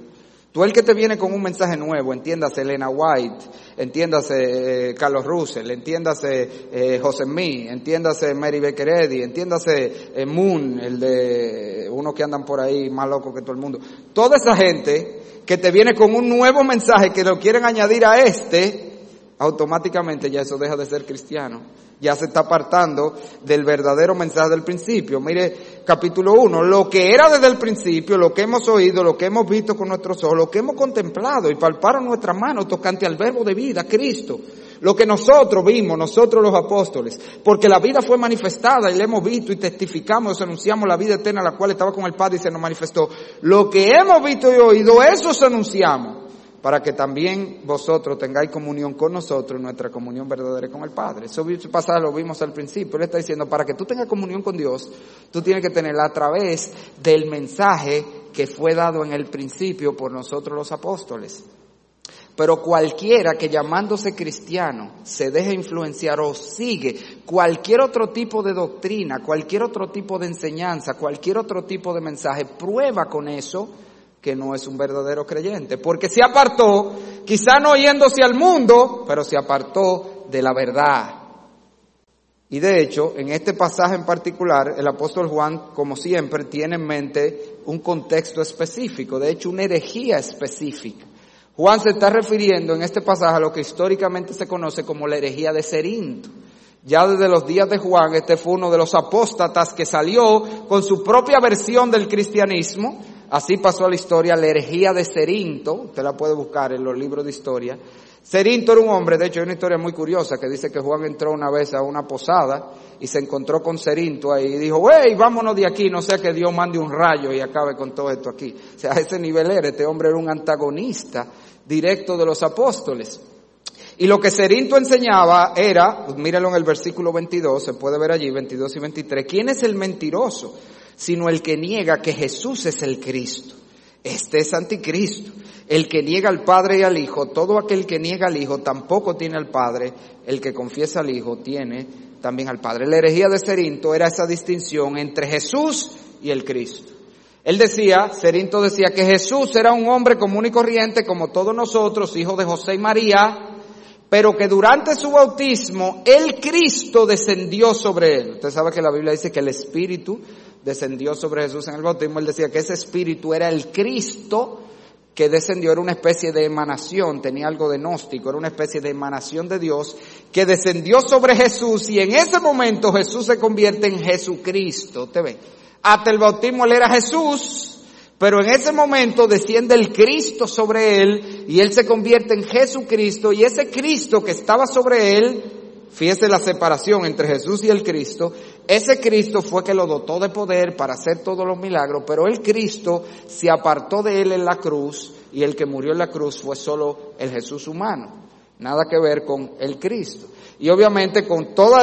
Tú el que te viene con un mensaje nuevo, entiéndase Elena White, entiéndase Carlos Russell, entiéndase José Mí, entiéndase Mary Baker Eddy, entiéndase Moon, el de unos que andan por ahí más locos que todo el mundo. Toda esa gente que te viene con un nuevo mensaje que lo quieren añadir a automáticamente ya eso deja de ser cristiano. Ya se está apartando del verdadero mensaje del principio. Mire, capítulo 1, lo que era desde el principio, lo que hemos oído, lo que hemos visto con nuestros ojos, lo que hemos contemplado y palparon nuestras manos tocante al verbo de vida, Cristo. Lo que nosotros vimos, nosotros los apóstoles, porque la vida fue manifestada y la hemos visto y testificamos, anunciamos la vida eterna, la cual estaba con el Padre y se nos manifestó. Lo que hemos visto y oído, eso os anunciamos, para que también vosotros tengáis comunión con nosotros, nuestra comunión verdadera con el Padre. Eso pasaje lo vimos al principio. Él está diciendo, para que tú tengas comunión con Dios, tú tienes que tenerla a través del mensaje que fue dado en el principio por nosotros los apóstoles. Pero cualquiera que llamándose cristiano se deje influenciar o sigue cualquier otro tipo de doctrina, cualquier otro tipo de enseñanza, cualquier otro tipo de mensaje, prueba con eso que no es un verdadero creyente, porque se apartó, quizá no yéndose al mundo, pero se apartó de la verdad. Y de hecho, en este pasaje en particular, el apóstol Juan, como siempre, tiene en mente un contexto específico, de hecho una herejía específica. Juan se está refiriendo en este pasaje a lo que históricamente se conoce como la herejía de Cerinto. Ya desde los días de Juan, este fue uno de los apóstatas que salió con su propia versión del cristianismo. Así pasó a la historia la herejía de Cerinto, usted la puede buscar en los libros de historia. Cerinto era un hombre, de hecho hay una historia muy curiosa que dice que Juan entró una vez a una posada y se encontró con Cerinto ahí y dijo, ¡hey, vámonos de aquí! No sea que Dios mande un rayo y acabe con todo esto aquí. O sea, a ese nivel era, este hombre era un antagonista directo de los apóstoles. Y lo que Cerinto enseñaba era, pues mírenlo en el versículo 22, se puede ver allí, 22 y 23, ¿quién es el mentiroso? Sino el que niega que Jesús es el Cristo. Este es anticristo. El que niega al Padre y al Hijo, todo aquel que niega al Hijo tampoco tiene al Padre. El que confiesa al Hijo tiene también al Padre. La herejía de Cerinto era esa distinción entre Jesús y el Cristo. Cerinto decía que Jesús era un hombre común y corriente como todos nosotros, hijo de José y María, pero que durante su bautismo el Cristo descendió sobre él. Usted sabe que la Biblia dice que el Espíritu descendió sobre Jesús en el bautismo. Él decía que ese Espíritu era el Cristo que descendió, era una especie de emanación, tenía algo de gnóstico, era una especie de emanación de Dios que descendió sobre Jesús y en ese momento Jesús se convierte en Jesucristo. ¿Usted ve? Hasta el bautismo él era Jesús, pero en ese momento desciende el Cristo sobre él y él se convierte en Jesucristo y ese Cristo que estaba sobre él, fíjese la separación entre Jesús y el Cristo, ese Cristo fue que lo dotó de poder para hacer todos los milagros, pero el Cristo se apartó de él en la cruz y el que murió en la cruz fue solo el Jesús humano, nada que ver con el Cristo. Y obviamente con toda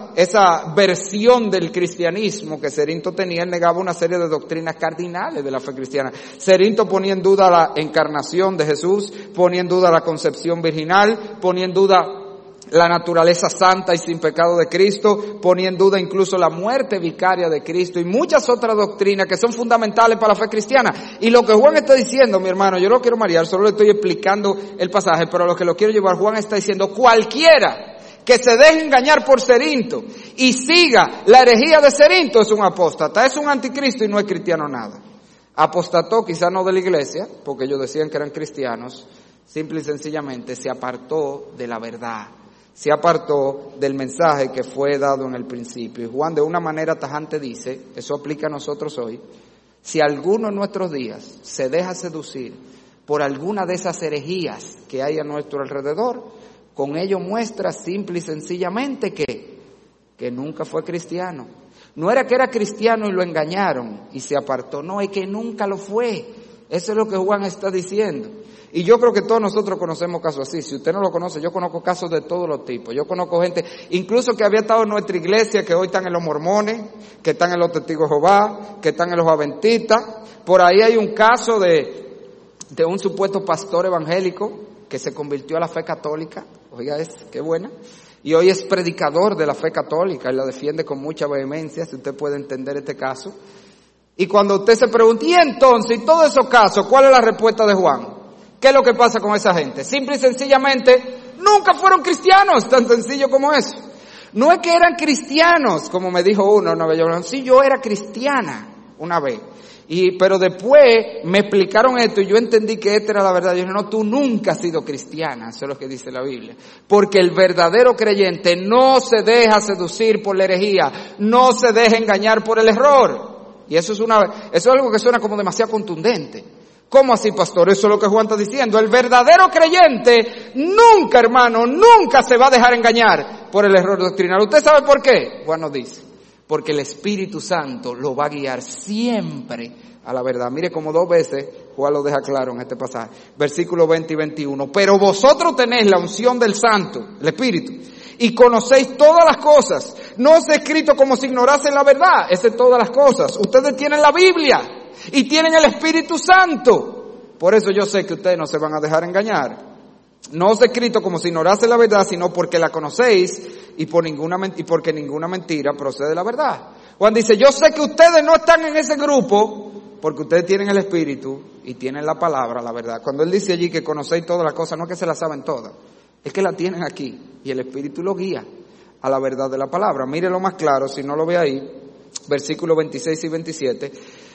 esa versión del cristianismo que Cerinto tenía, él negaba una serie de doctrinas cardinales de la fe cristiana. Cerinto ponía en duda la encarnación de Jesús, ponía en duda la concepción virginal, ponía en duda la naturaleza santa y sin pecado de Cristo, ponía en duda incluso la muerte vicaria de Cristo y muchas otras doctrinas que son fundamentales para la fe cristiana. Y lo que Juan está diciendo, mi hermano, yo no lo quiero marear, solo le estoy explicando el pasaje, pero lo que lo quiero llevar, Juan está diciendo, cualquiera que se deje engañar por Cerinto y siga la herejía de Cerinto es un apóstata, es un anticristo y no es cristiano nada. Apostató, quizás no de la iglesia, porque ellos decían que eran cristianos, simple y sencillamente se apartó de la verdad. Se apartó del mensaje que fue dado en el principio. Y Juan de una manera tajante dice, eso aplica a nosotros hoy, si alguno en nuestros días se deja seducir por alguna de esas herejías que hay a nuestro alrededor, con ello muestra simple y sencillamente que nunca fue cristiano. No era que era cristiano y lo engañaron y se apartó, no, es que nunca lo fue. Eso es lo que Juan está diciendo. Y yo creo que todos nosotros conocemos casos así. Si usted no lo conoce, yo conozco casos de todos los tipos. Yo conozco gente, incluso que había estado en nuestra iglesia, que hoy están en los mormones, que están en los testigos de Jehová, que están en los adventistas. Por ahí hay un caso de un supuesto pastor evangélico que se convirtió a la fe católica. Oiga, qué buena. Y hoy es predicador de la fe católica y la defiende con mucha vehemencia, si usted puede entender este caso. Y cuando usted se pregunta, ¿y entonces, en todos esos casos, cuál es la respuesta de Juan? ¿Qué es lo que pasa con esa gente? Simple y sencillamente, nunca fueron cristianos, tan sencillo como eso. No es que eran cristianos, como me dijo uno una vez, sí, yo era cristiana una vez. Pero después me explicaron esto y yo entendí que esta era la verdad. Yo dije, no, tú nunca has sido cristiana, eso es lo que dice la Biblia. Porque el verdadero creyente no se deja seducir por la herejía, no se deja engañar por el error. Y eso es algo que suena como demasiado contundente. ¿Cómo así, pastor? Eso es lo que Juan está diciendo. El verdadero creyente nunca, hermano, nunca se va a dejar engañar por el error doctrinal. ¿Usted sabe por qué? Juan nos dice. Porque el Espíritu Santo lo va a guiar siempre a la verdad. Mire como 2 veces Juan lo deja claro en este pasaje. Versículos 20 y 21. Pero vosotros tenéis la unción del Santo, el Espíritu, y conocéis todas las cosas. No os he escrito como si ignorasen la verdad. Esa es todas las cosas. Ustedes tienen la Biblia y tienen el Espíritu Santo. Por eso yo sé que ustedes no se van a dejar engañar. No os he escrito como si ignorasen la verdad, sino porque la conocéis y porque ninguna mentira procede de la verdad. Juan dice, yo sé que ustedes no están en ese grupo porque ustedes tienen el Espíritu y tienen la palabra, la verdad. Cuando él dice allí que conocéis todas las cosas, no es que se las saben todas, es que la tienen aquí y el Espíritu lo guía a la verdad de la palabra. Mire lo más claro, si no lo ve ahí, versículos 26 y 27.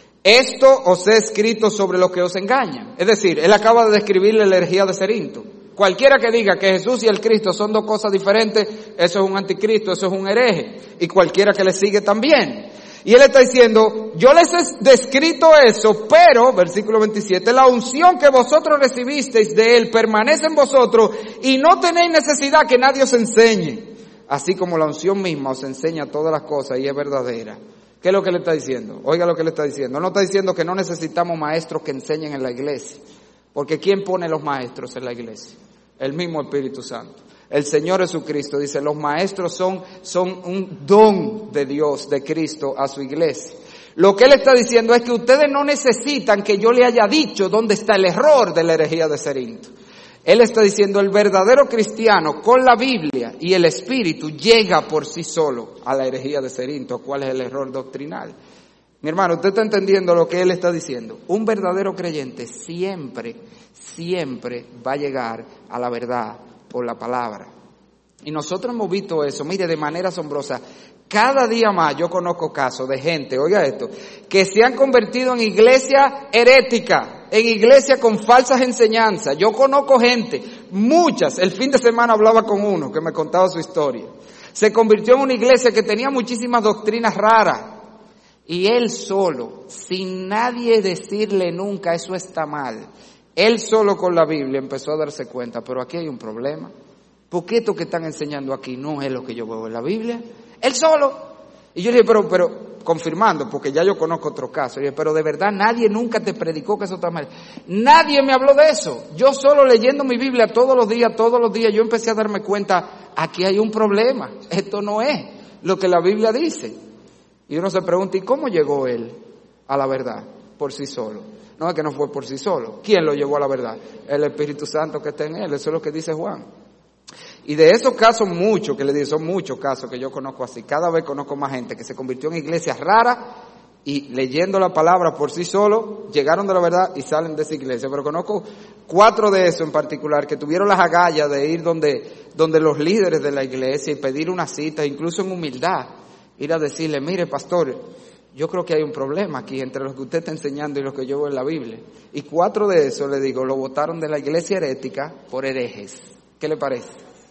Esto os he escrito sobre lo que os engañan. Es decir, él acaba de describirle la herejía de Cerinto. Cualquiera que diga que Jesús y el Cristo son 2 cosas diferentes, eso es un anticristo, eso es un hereje. Y cualquiera que le sigue también. Y él está diciendo, yo les he descrito eso, pero, versículo 27, la unción que vosotros recibisteis de él permanece en vosotros y no tenéis necesidad que nadie os enseñe. Así como la unción misma os enseña todas las cosas y es verdadera. ¿Qué es lo que le está diciendo? Oiga lo que le está diciendo. No está diciendo que no necesitamos maestros que enseñen en la iglesia. Porque ¿quién pone los maestros en la iglesia? El mismo Espíritu Santo. El Señor Jesucristo dice, los maestros son un don de Dios, de Cristo, a su iglesia. Lo que Él está diciendo es que ustedes no necesitan que yo le haya dicho dónde está el error de la herejía de Cerinto. Él está diciendo, el verdadero cristiano con la Biblia y el Espíritu llega por sí solo a la herejía de Cerinto. ¿Cuál es el error doctrinal? Mi hermano, usted está entendiendo lo que él está diciendo. Un verdadero creyente siempre va a llegar a la verdad por la palabra. Y nosotros hemos visto eso, mire, de manera asombrosa. Cada día más yo conozco casos de gente, oiga esto, que se han convertido en iglesia herética, en iglesia con falsas enseñanzas. Yo conozco gente, muchas, el fin de semana hablaba con uno que me contaba su historia. Se convirtió en una iglesia que tenía muchísimas doctrinas raras. Y él solo, sin nadie decirle nunca eso está mal, él solo con la Biblia empezó a darse cuenta, pero aquí hay un problema. Porque esto que están enseñando aquí no es lo que yo veo en la Biblia. Él solo. Y yo le dije, pero confirmando, porque ya yo conozco otro caso. Y dije, pero de verdad nadie nunca te predicó que eso está mal. Nadie me habló de eso. Yo solo leyendo mi Biblia todos los días, yo empecé a darme cuenta, aquí hay un problema. Esto no es lo que la Biblia dice. Y uno se pregunta, ¿y cómo llegó él a la verdad? Por sí solo. No, es que no fue por sí solo. ¿Quién lo llevó a la verdad? El Espíritu Santo que está en él. Eso es lo que dice Juan. Y de esos casos muchos, que le digo, son muchos casos que yo conozco así. Cada vez conozco más gente que se convirtió en iglesias raras y leyendo la palabra por sí solo, llegaron de la verdad y salen de esa iglesia. Pero conozco 4 de esos en particular que tuvieron las agallas de ir donde los líderes de la iglesia y pedir una cita, incluso en humildad. Ir a decirle, mire pastor, yo creo que hay un problema aquí entre lo que usted está enseñando y lo que yo veo en la Biblia. Y 4 de esos, le digo, lo botaron de la iglesia herética por herejes. ¿Qué le parece?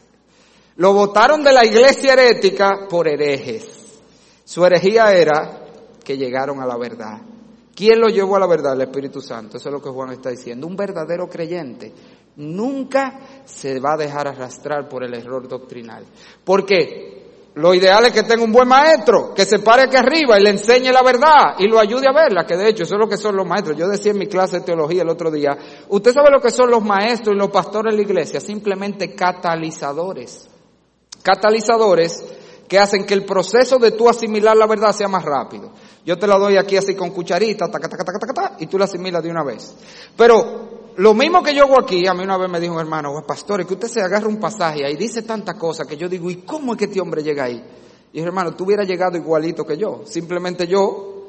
Lo botaron de la iglesia herética por herejes. Su herejía era que llegaron a la verdad. ¿Quién lo llevó a la verdad? El Espíritu Santo. Eso es lo que Juan está diciendo. Un verdadero creyente nunca se va a dejar arrastrar por el error doctrinal. ¿Por qué? Lo ideal es que tenga un buen maestro, que se pare aquí arriba y le enseñe la verdad y lo ayude a verla, que de hecho eso es lo que son los maestros. Yo decía en mi clase de teología el otro día, usted sabe lo que son los maestros y los pastores de la iglesia, simplemente catalizadores. Catalizadores que hacen que el proceso de tú asimilar la verdad sea más rápido. Yo te la doy aquí así con cucharita, y tú la asimilas de una vez. Pero lo mismo que yo hago aquí, a mí una vez me dijo un hermano, pastor, es que usted se agarra un pasaje y dice tanta cosa que yo digo, ¿y cómo es que este hombre llega ahí? Y dije, hermano, tú hubieras llegado igualito que yo, simplemente yo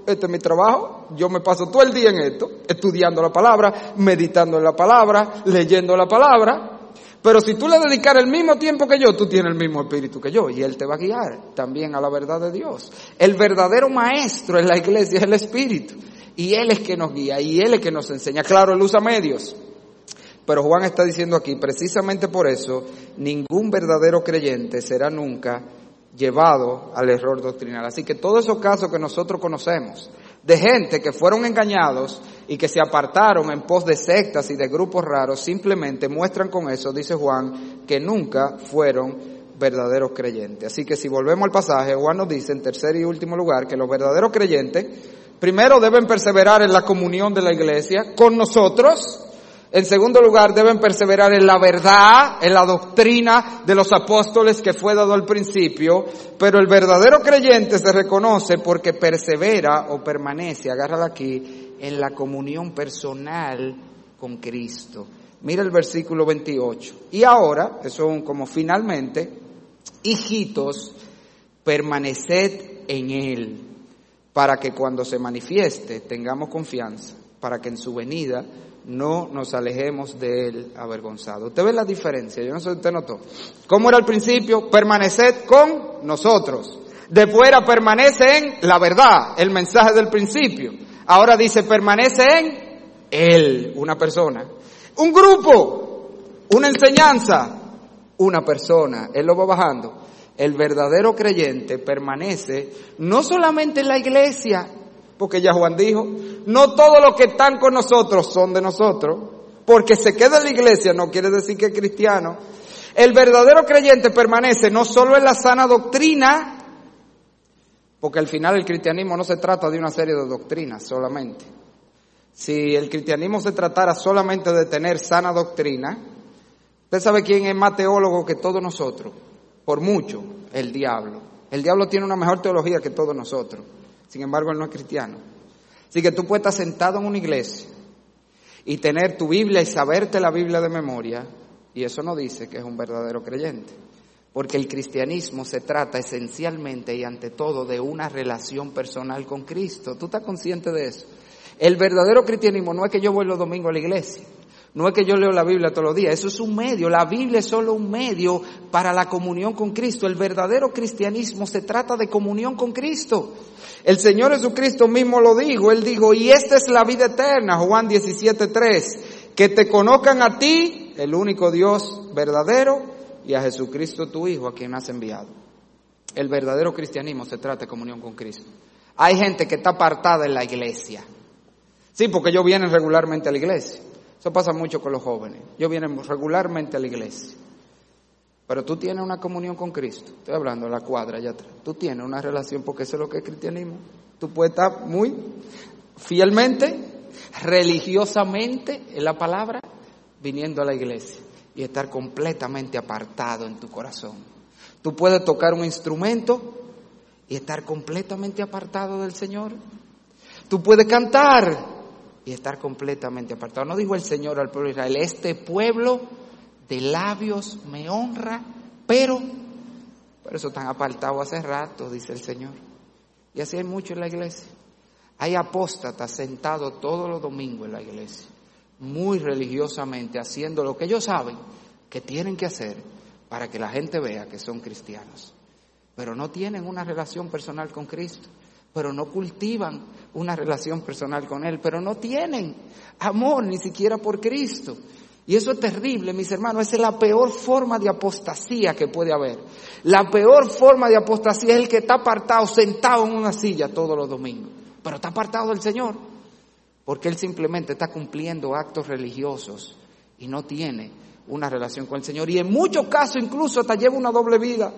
este es mi trabajo, yo me paso todo el día en esto, estudiando la palabra, meditando en la palabra, leyendo la palabra. Pero si tú le dedicas el mismo tiempo que yo, tú tienes el mismo espíritu que yo y Él te va a guiar también a la verdad de Dios. El verdadero maestro en la iglesia es el Espíritu y Él es que nos guía y Él es que nos enseña. Claro, Él usa medios, pero Juan está diciendo aquí, precisamente por eso, ningún verdadero creyente será nunca llevado al error doctrinal. Así que todos esos casos que nosotros conocemos, de gente que fueron engañados y que se apartaron en pos de sectas y de grupos raros, simplemente muestran con eso, dice Juan, que nunca fueron verdaderos creyentes. Así que si volvemos al pasaje, Juan nos dice en tercer y último lugar que los verdaderos creyentes primero deben perseverar en la comunión de la iglesia con nosotros. En segundo lugar, deben perseverar en la verdad, en la doctrina de los apóstoles que fue dado al principio, pero el verdadero creyente se reconoce porque persevera o permanece, agárrala aquí, en la comunión personal con Cristo. Mira el versículo 28. Y ahora, eso es como finalmente, hijitos, permaneced en Él, para que cuando se manifieste tengamos confianza, para que en su venida no nos alejemos de Él avergonzados. ¿Usted ve la diferencia? Yo no sé si usted notó. ¿Cómo era al principio? Permaneced con nosotros. Después era permanece en la verdad, el mensaje del principio. Ahora dice permanece en Él, una persona. Un grupo, una enseñanza, una persona. Él lo va bajando. El verdadero creyente permanece no solamente en la iglesia, porque ya Juan dijo, no todos los que están con nosotros son de nosotros, porque se queda en la iglesia no quiere decir que es cristiano. El verdadero creyente permanece no solo en la sana doctrina, porque al final el cristianismo no se trata de una serie de doctrinas solamente. Si el cristianismo se tratara solamente de tener sana doctrina, usted sabe quién es más teólogo que todos nosotros, por mucho, el diablo. El diablo tiene una mejor teología que todos nosotros. Sin embargo, él no es cristiano. Así que tú puedes estar sentado en una iglesia y tener tu Biblia y saberte la Biblia de memoria, y eso no dice que es un verdadero creyente. Porque el cristianismo se trata esencialmente y ante todo de una relación personal con Cristo. ¿Tú estás consciente de eso? El verdadero cristianismo no es que yo voy los domingos a la iglesia. No es que yo leo la Biblia todos los días, eso es un medio, la Biblia es solo un medio para la comunión con Cristo. El verdadero cristianismo se trata de comunión con Cristo. El Señor Jesucristo mismo lo dijo, Él dijo, y esta es la vida eterna, Juan 17:3, que te conozcan a ti, el único Dios verdadero, y a Jesucristo tu Hijo, a quien has enviado. El verdadero cristianismo se trata de comunión con Cristo. Hay gente que está apartada en la iglesia. Sí, porque ellos vienen regularmente a la iglesia. Eso pasa mucho con los jóvenes. Ellos vienen regularmente a la iglesia. Pero tú tienes una comunión con Cristo. Estoy hablando de la cuadra allá atrás. Tú tienes una relación, porque eso es lo que es cristianismo. Tú puedes estar muy fielmente, religiosamente, en la palabra, viniendo a la iglesia y estar completamente apartado en tu corazón. Tú puedes tocar un instrumento y estar completamente apartado del Señor. Tú puedes cantar y estar completamente apartado. No dijo el Señor al pueblo de Israel, este pueblo de labios me honra, pero eso están apartados hace rato, dice el Señor. Y así hay mucho en la iglesia. Hay apóstatas sentados todos los domingos en la iglesia, muy religiosamente, haciendo lo que ellos saben que tienen que hacer para que la gente vea que son cristianos. Pero no tienen una relación personal con Cristo. Pero no cultivan una relación personal con Él, pero no tienen amor ni siquiera por Cristo. Y eso es terrible, mis hermanos, esa es la peor forma de apostasía que puede haber. La peor forma de apostasía es el que está apartado, sentado en una silla todos los domingos, pero está apartado del Señor, porque él simplemente está cumpliendo actos religiosos y no tiene una relación con el Señor. Y en muchos casos incluso hasta lleva una doble vida.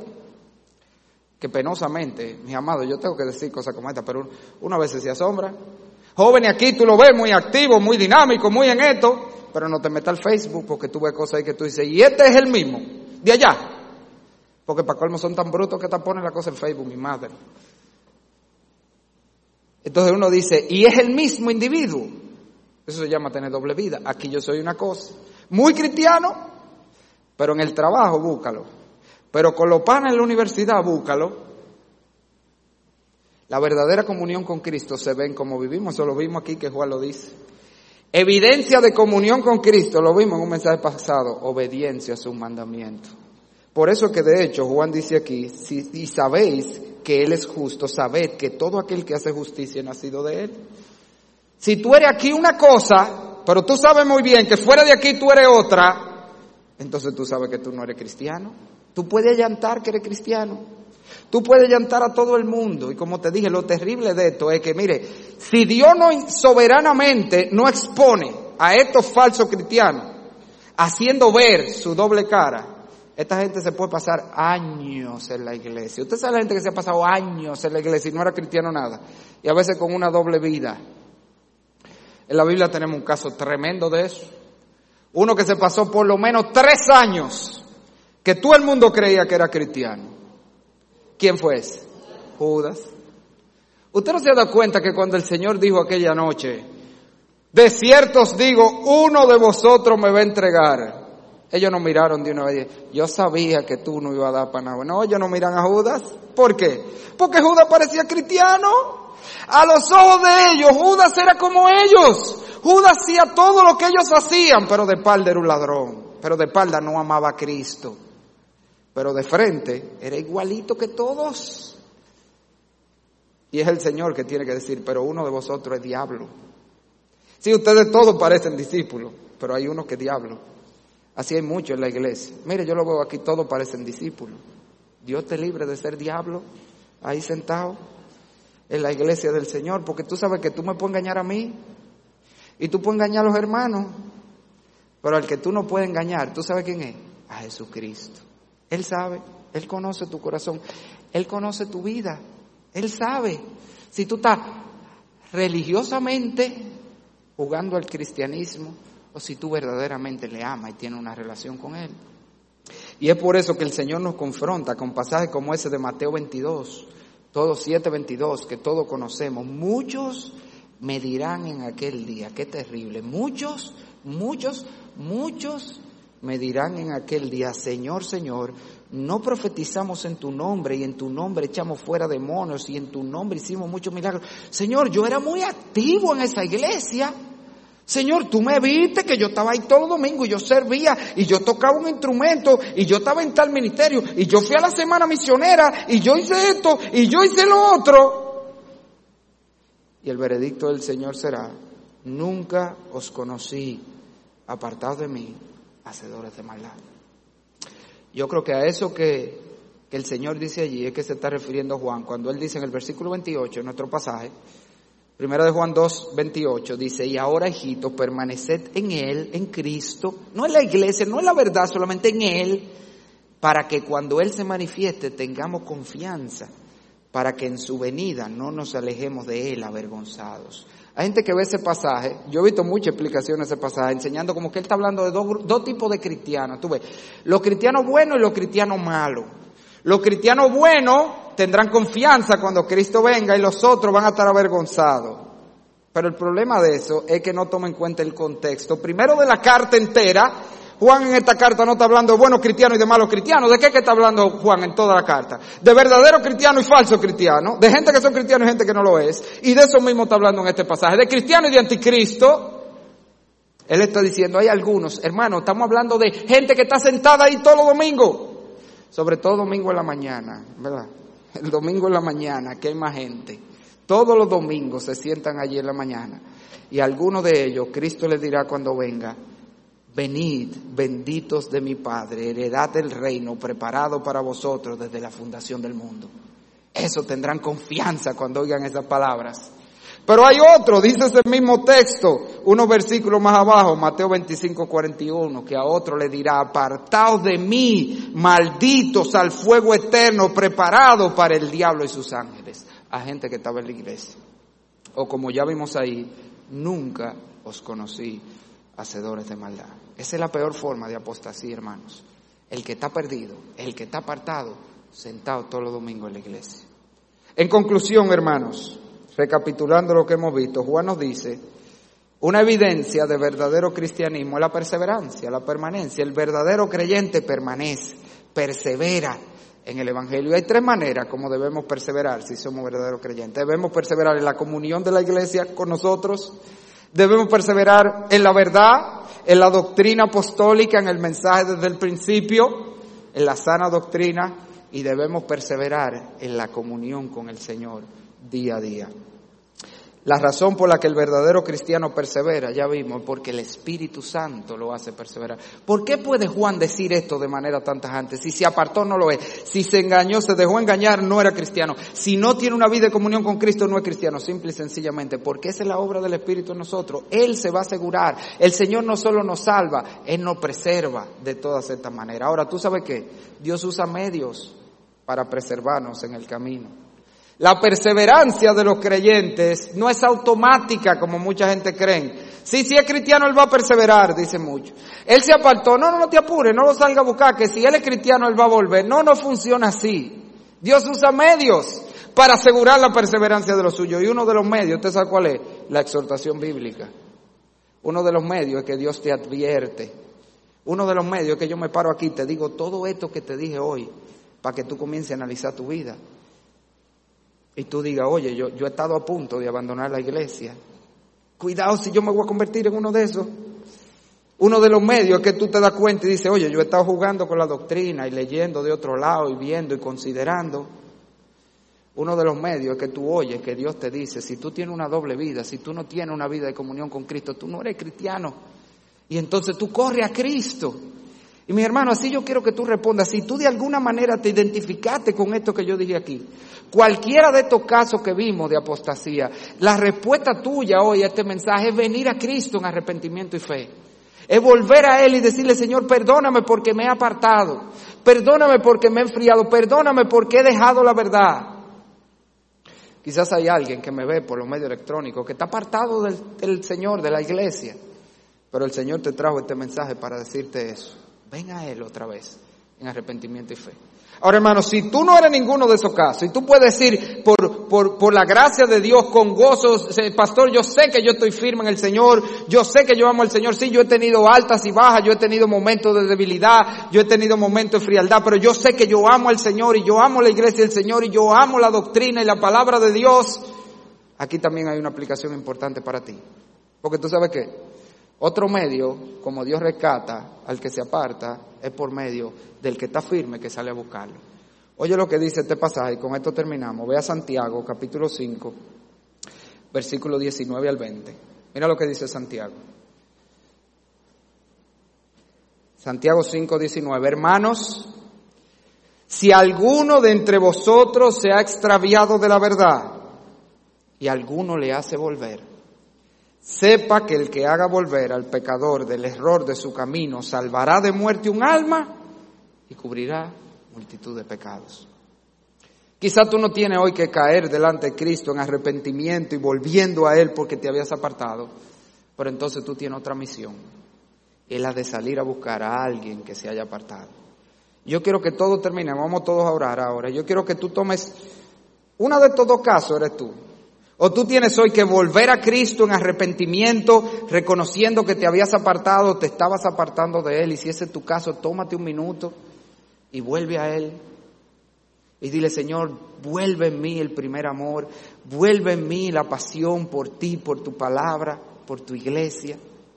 Que penosamente, mis amados, yo tengo que decir cosas como esta, pero una vez se asombra. Jóvenes, aquí tú lo ves muy activo, muy dinámico, muy en esto, pero no te metas al Facebook porque tú ves cosas ahí que tú dices, y este es el mismo, de allá. Porque para colmo son tan brutos que te ponen la cosa en Facebook, mi madre. Entonces uno dice, y es el mismo individuo. Eso se llama tener doble vida. Aquí yo soy una cosa, muy cristiano, pero en el trabajo búscalo. Pero con los panes en la universidad, búscalo. La verdadera comunión con Cristo se ve en cómo vivimos. Eso lo vimos aquí que Juan lo dice. Evidencia de comunión con Cristo, lo vimos en un mensaje pasado, obediencia a sus mandamientos. Por eso que de hecho Juan dice aquí, si sabéis que Él es justo, sabed que todo aquel que hace justicia ha nacido de Él. Si tú eres aquí una cosa, pero tú sabes muy bien que fuera de aquí tú eres otra, entonces tú sabes que tú no eres cristiano. Tú puedes llantar que eres cristiano. Tú puedes llantar a todo el mundo. Y como te dije, lo terrible de esto es que, mire, si Dios no soberanamente no expone a estos falsos cristianos, haciendo ver su doble cara, esta gente se puede pasar años en la iglesia. Usted sabe la gente que se ha pasado años en la iglesia y no era cristiano nada. Y a veces con una doble vida. En la Biblia tenemos un caso tremendo de eso. Uno que se pasó por lo menos 3 años, que todo el mundo creía que era cristiano. ¿Quién fue ese? Judas. Usted no se da cuenta que cuando el Señor dijo aquella noche, de cierto os digo, uno de vosotros me va a entregar. Ellos no miraron de una vez. Yo sabía que tú no ibas a dar para nada. No, ellos no miran a Judas. ¿Por qué? Porque Judas parecía cristiano. A los ojos de ellos, Judas era como ellos. Judas hacía todo lo que ellos hacían, pero de espalda era un ladrón. Pero de espalda no amaba a Cristo. Pero de frente era igualito que todos. Y es el Señor que tiene que decir, pero uno de vosotros es diablo. Sí, ustedes todos parecen discípulos, pero hay uno que es diablo. Así hay muchos en la iglesia. Mire, yo lo veo aquí, todos parecen discípulos. Dios te libre de ser diablo, ahí sentado en la iglesia del Señor, porque tú sabes que tú me puedes engañar a mí, y tú puedes engañar a los hermanos, pero al que tú no puedes engañar, ¿tú sabes quién es? A Jesucristo. Él sabe, Él conoce tu corazón, Él conoce tu vida, Él sabe si tú estás religiosamente jugando al cristianismo o si tú verdaderamente le amas y tienes una relación con Él. Y es por eso que el Señor nos confronta con pasajes como ese de Mateo 22, todos 7:22, que todos conocemos. Muchos me dirán en aquel día, qué terrible, muchos me dirán en aquel día, Señor, Señor, no profetizamos en tu nombre y en tu nombre echamos fuera demonios y en tu nombre hicimos muchos milagros. Señor, yo era muy activo en esa iglesia. Señor, tú me viste que yo estaba ahí todo el domingo y yo servía y yo tocaba un instrumento y yo estaba en tal ministerio y yo fui a la semana misionera y yo hice esto y yo hice lo otro. Y el veredicto del Señor será, nunca os conocí, apartados de mí, hacedores de maldad. Yo creo que a eso que el Señor dice allí es que se está refiriendo Juan, cuando Él dice en el versículo 28, en nuestro pasaje, Primera de Juan 2:28, dice, y ahora, hijitos, permaneced en Él, en Cristo, no en la iglesia, no en la verdad, solamente en Él, para que cuando Él se manifieste tengamos confianza, para que en su venida no nos alejemos de Él avergonzados. Hay gente que ve ese pasaje, yo he visto muchas explicaciones de ese pasaje, enseñando como que Él está hablando de dos tipos de cristianos. Tú ves, los cristianos buenos y los cristianos malos. Los cristianos buenos tendrán confianza cuando Cristo venga y los otros van a estar avergonzados. Pero el problema de eso es que no toma en cuenta el contexto. Primero de la carta entera, Juan en esta carta no está hablando de buenos cristianos y de malos cristianos. ¿De qué que está hablando Juan en toda la carta? De verdaderos cristianos y falsos cristianos, de gente que son cristianos y gente que no lo es. Y de eso mismo está hablando en este pasaje, de cristianos y de anticristo. Él está diciendo, hay algunos, hermanos, estamos hablando de gente que está sentada ahí todos los domingos. Sobre todo domingo en la mañana, ¿verdad? El domingo en la mañana, que hay más gente. Todos los domingos se sientan allí en la mañana. Y a algunos de ellos, Cristo les dirá cuando venga, venid, benditos de mi Padre, heredad del reino preparado para vosotros desde la fundación del mundo. Eso tendrán confianza cuando oigan esas palabras. Pero hay otro, dice ese mismo texto, unos versículos más abajo, Mateo 25:41, que a otro le dirá, apartaos de mí, malditos al fuego eterno preparado para el diablo y sus ángeles. A gente que estaba en la iglesia. O como ya vimos ahí, nunca os conocí, hacedores de maldad. Esa es la peor forma de apostasía, hermanos. El que está perdido, el que está apartado, sentado todos los domingos en la iglesia. En conclusión, hermanos, recapitulando lo que hemos visto, Juan nos dice, una evidencia de verdadero cristianismo es la perseverancia, la permanencia. El verdadero creyente permanece, persevera en el Evangelio. Hay 3 maneras como debemos perseverar si somos verdaderos creyentes. Debemos perseverar en la comunión de la iglesia con nosotros. Debemos perseverar en la verdad, en la doctrina apostólica, en el mensaje desde el principio, en la sana doctrina. Y debemos perseverar en la comunión con el Señor día a día. La razón por la que el verdadero cristiano persevera, ya vimos, porque el Espíritu Santo lo hace perseverar. ¿Por qué puede Juan decir esto de manera tan tajante? Si se apartó, no lo es. Si se engañó, se dejó engañar, no era cristiano. Si no tiene una vida de comunión con Cristo, no es cristiano. Simple y sencillamente, porque esa es la obra del Espíritu en nosotros. Él se va a asegurar. El Señor no solo nos salva, Él nos preserva de todas estas maneras. Ahora, ¿tú sabes qué? Dios usa medios para preservarnos en el camino. La perseverancia de los creyentes no es automática como mucha gente cree. Sí, si es cristiano él va a perseverar, dice mucho. Él se apartó, no te apures, no lo salga a buscar, que si él es cristiano él va a volver. No funciona así. Dios usa medios para asegurar la perseverancia de los suyos. Y uno de los medios, ¿usted sabe cuál es? La exhortación bíblica. Uno de los medios es que Dios te advierte. Uno de los medios es que yo me paro aquí y te digo todo esto que te dije hoy para que tú comiences a analizar tu vida. Y tú digas, oye, yo he estado a punto de abandonar la iglesia. Cuidado si yo me voy a convertir en uno de esos. Uno de los medios es que tú te das cuenta y dices, oye, yo he estado jugando con la doctrina y leyendo de otro lado y viendo y considerando. Uno de los medios es que tú oyes que Dios te dice, si tú tienes una doble vida, si tú no tienes una vida de comunión con Cristo, tú no eres cristiano. Y entonces tú corres a Cristo. Y mi hermano, así yo quiero que tú respondas, si tú de alguna manera te identificaste con esto que yo dije aquí, cualquiera de estos casos que vimos de apostasía, la respuesta tuya hoy a este mensaje es venir a Cristo en arrepentimiento y fe. Es volver a Él y decirle, Señor, perdóname porque me he apartado, perdóname porque me he enfriado, perdóname porque he dejado la verdad. Quizás hay alguien que me ve por los medios electrónicos que está apartado del Señor, de la iglesia, pero el Señor te trajo este mensaje para decirte eso. Ven a Él otra vez, en arrepentimiento y fe. Ahora, hermano, si tú no eres ninguno de esos casos, y tú puedes decir, por la gracia de Dios, con gozo, pastor, yo sé que yo estoy firme en el Señor, yo sé que yo amo al Señor, sí, yo he tenido altas y bajas, yo he tenido momentos de debilidad, yo he tenido momentos de frialdad, pero yo sé que yo amo al Señor, y yo amo la iglesia del Señor, y yo amo la doctrina y la palabra de Dios. Aquí también hay una aplicación importante para ti. Porque tú sabes que otro medio, como Dios rescata al que se aparta, es por medio del que está firme, que sale a buscarlo. Oye lo que dice este pasaje, y con esto terminamos. Ve a Santiago, capítulo 5, versículo 19 al 20. Mira lo que dice Santiago. Santiago 5, 19. Hermanos, si alguno de entre vosotros se ha extraviado de la verdad, y alguno le hace volver, sepa que el que haga volver al pecador del error de su camino salvará de muerte un alma y cubrirá multitud de pecados. Quizá tú no tienes hoy que caer delante de Cristo en arrepentimiento y volviendo a Él porque te habías apartado, pero entonces tú tienes otra misión, es la de salir a buscar a alguien que se haya apartado. Yo quiero que todo termine, vamos todos a orar ahora. Yo quiero que tú tomes, uno de estos dos casos eres tú. O tú tienes hoy que volver a Cristo en arrepentimiento, reconociendo que te habías apartado, te estabas apartando de Él. Y si ese es tu caso, tómate un minuto y vuelve a Él. Y dile, Señor, vuelve en mí el primer amor, vuelve en mí la pasión por ti, por tu palabra, por tu iglesia.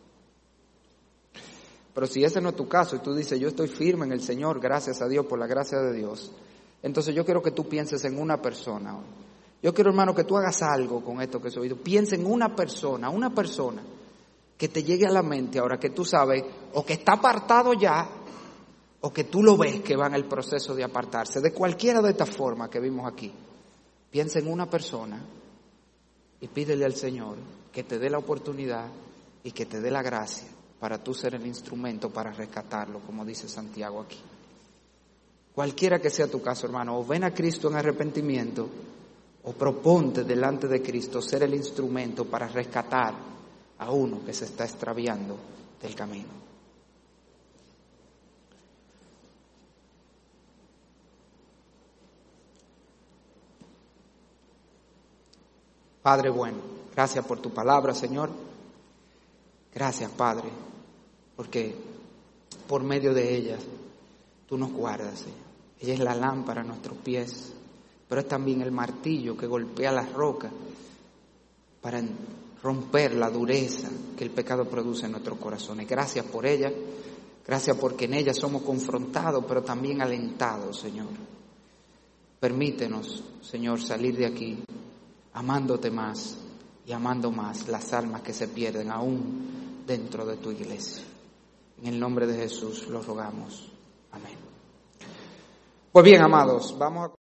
Pero si ese no es tu caso y tú dices, yo estoy firme en el Señor, gracias a Dios, por la gracia de Dios, entonces yo quiero que tú pienses en una persona hoy. Yo quiero, hermano, que tú hagas algo con esto que has oído. Piensa en una persona que te llegue a la mente ahora, que tú sabes, o que está apartado ya, o que tú lo ves que va en el proceso de apartarse, de cualquiera de estas formas que vimos aquí. Piensa en una persona y pídele al Señor que te dé la oportunidad y que te dé la gracia para tú ser el instrumento para rescatarlo, como dice Santiago aquí. Cualquiera que sea tu caso, hermano, o ven a Cristo en arrepentimiento, o proponte delante de Cristo ser el instrumento para rescatar a uno que se está extraviando del camino. Padre bueno, gracias por tu palabra, Señor. Gracias, Padre, porque por medio de ella tú nos guardas, Señor. Ella es la lámpara a nuestros pies, pero es también el martillo que golpea las rocas para romper la dureza que el pecado produce en nuestros corazones. Gracias por ella, gracias porque en ella somos confrontados, pero también alentados, Señor. Permítenos, Señor, salir de aquí amándote más y amando más las almas que se pierden aún dentro de tu iglesia. En el nombre de Jesús lo rogamos. Amén. Pues bien, amados, vamos a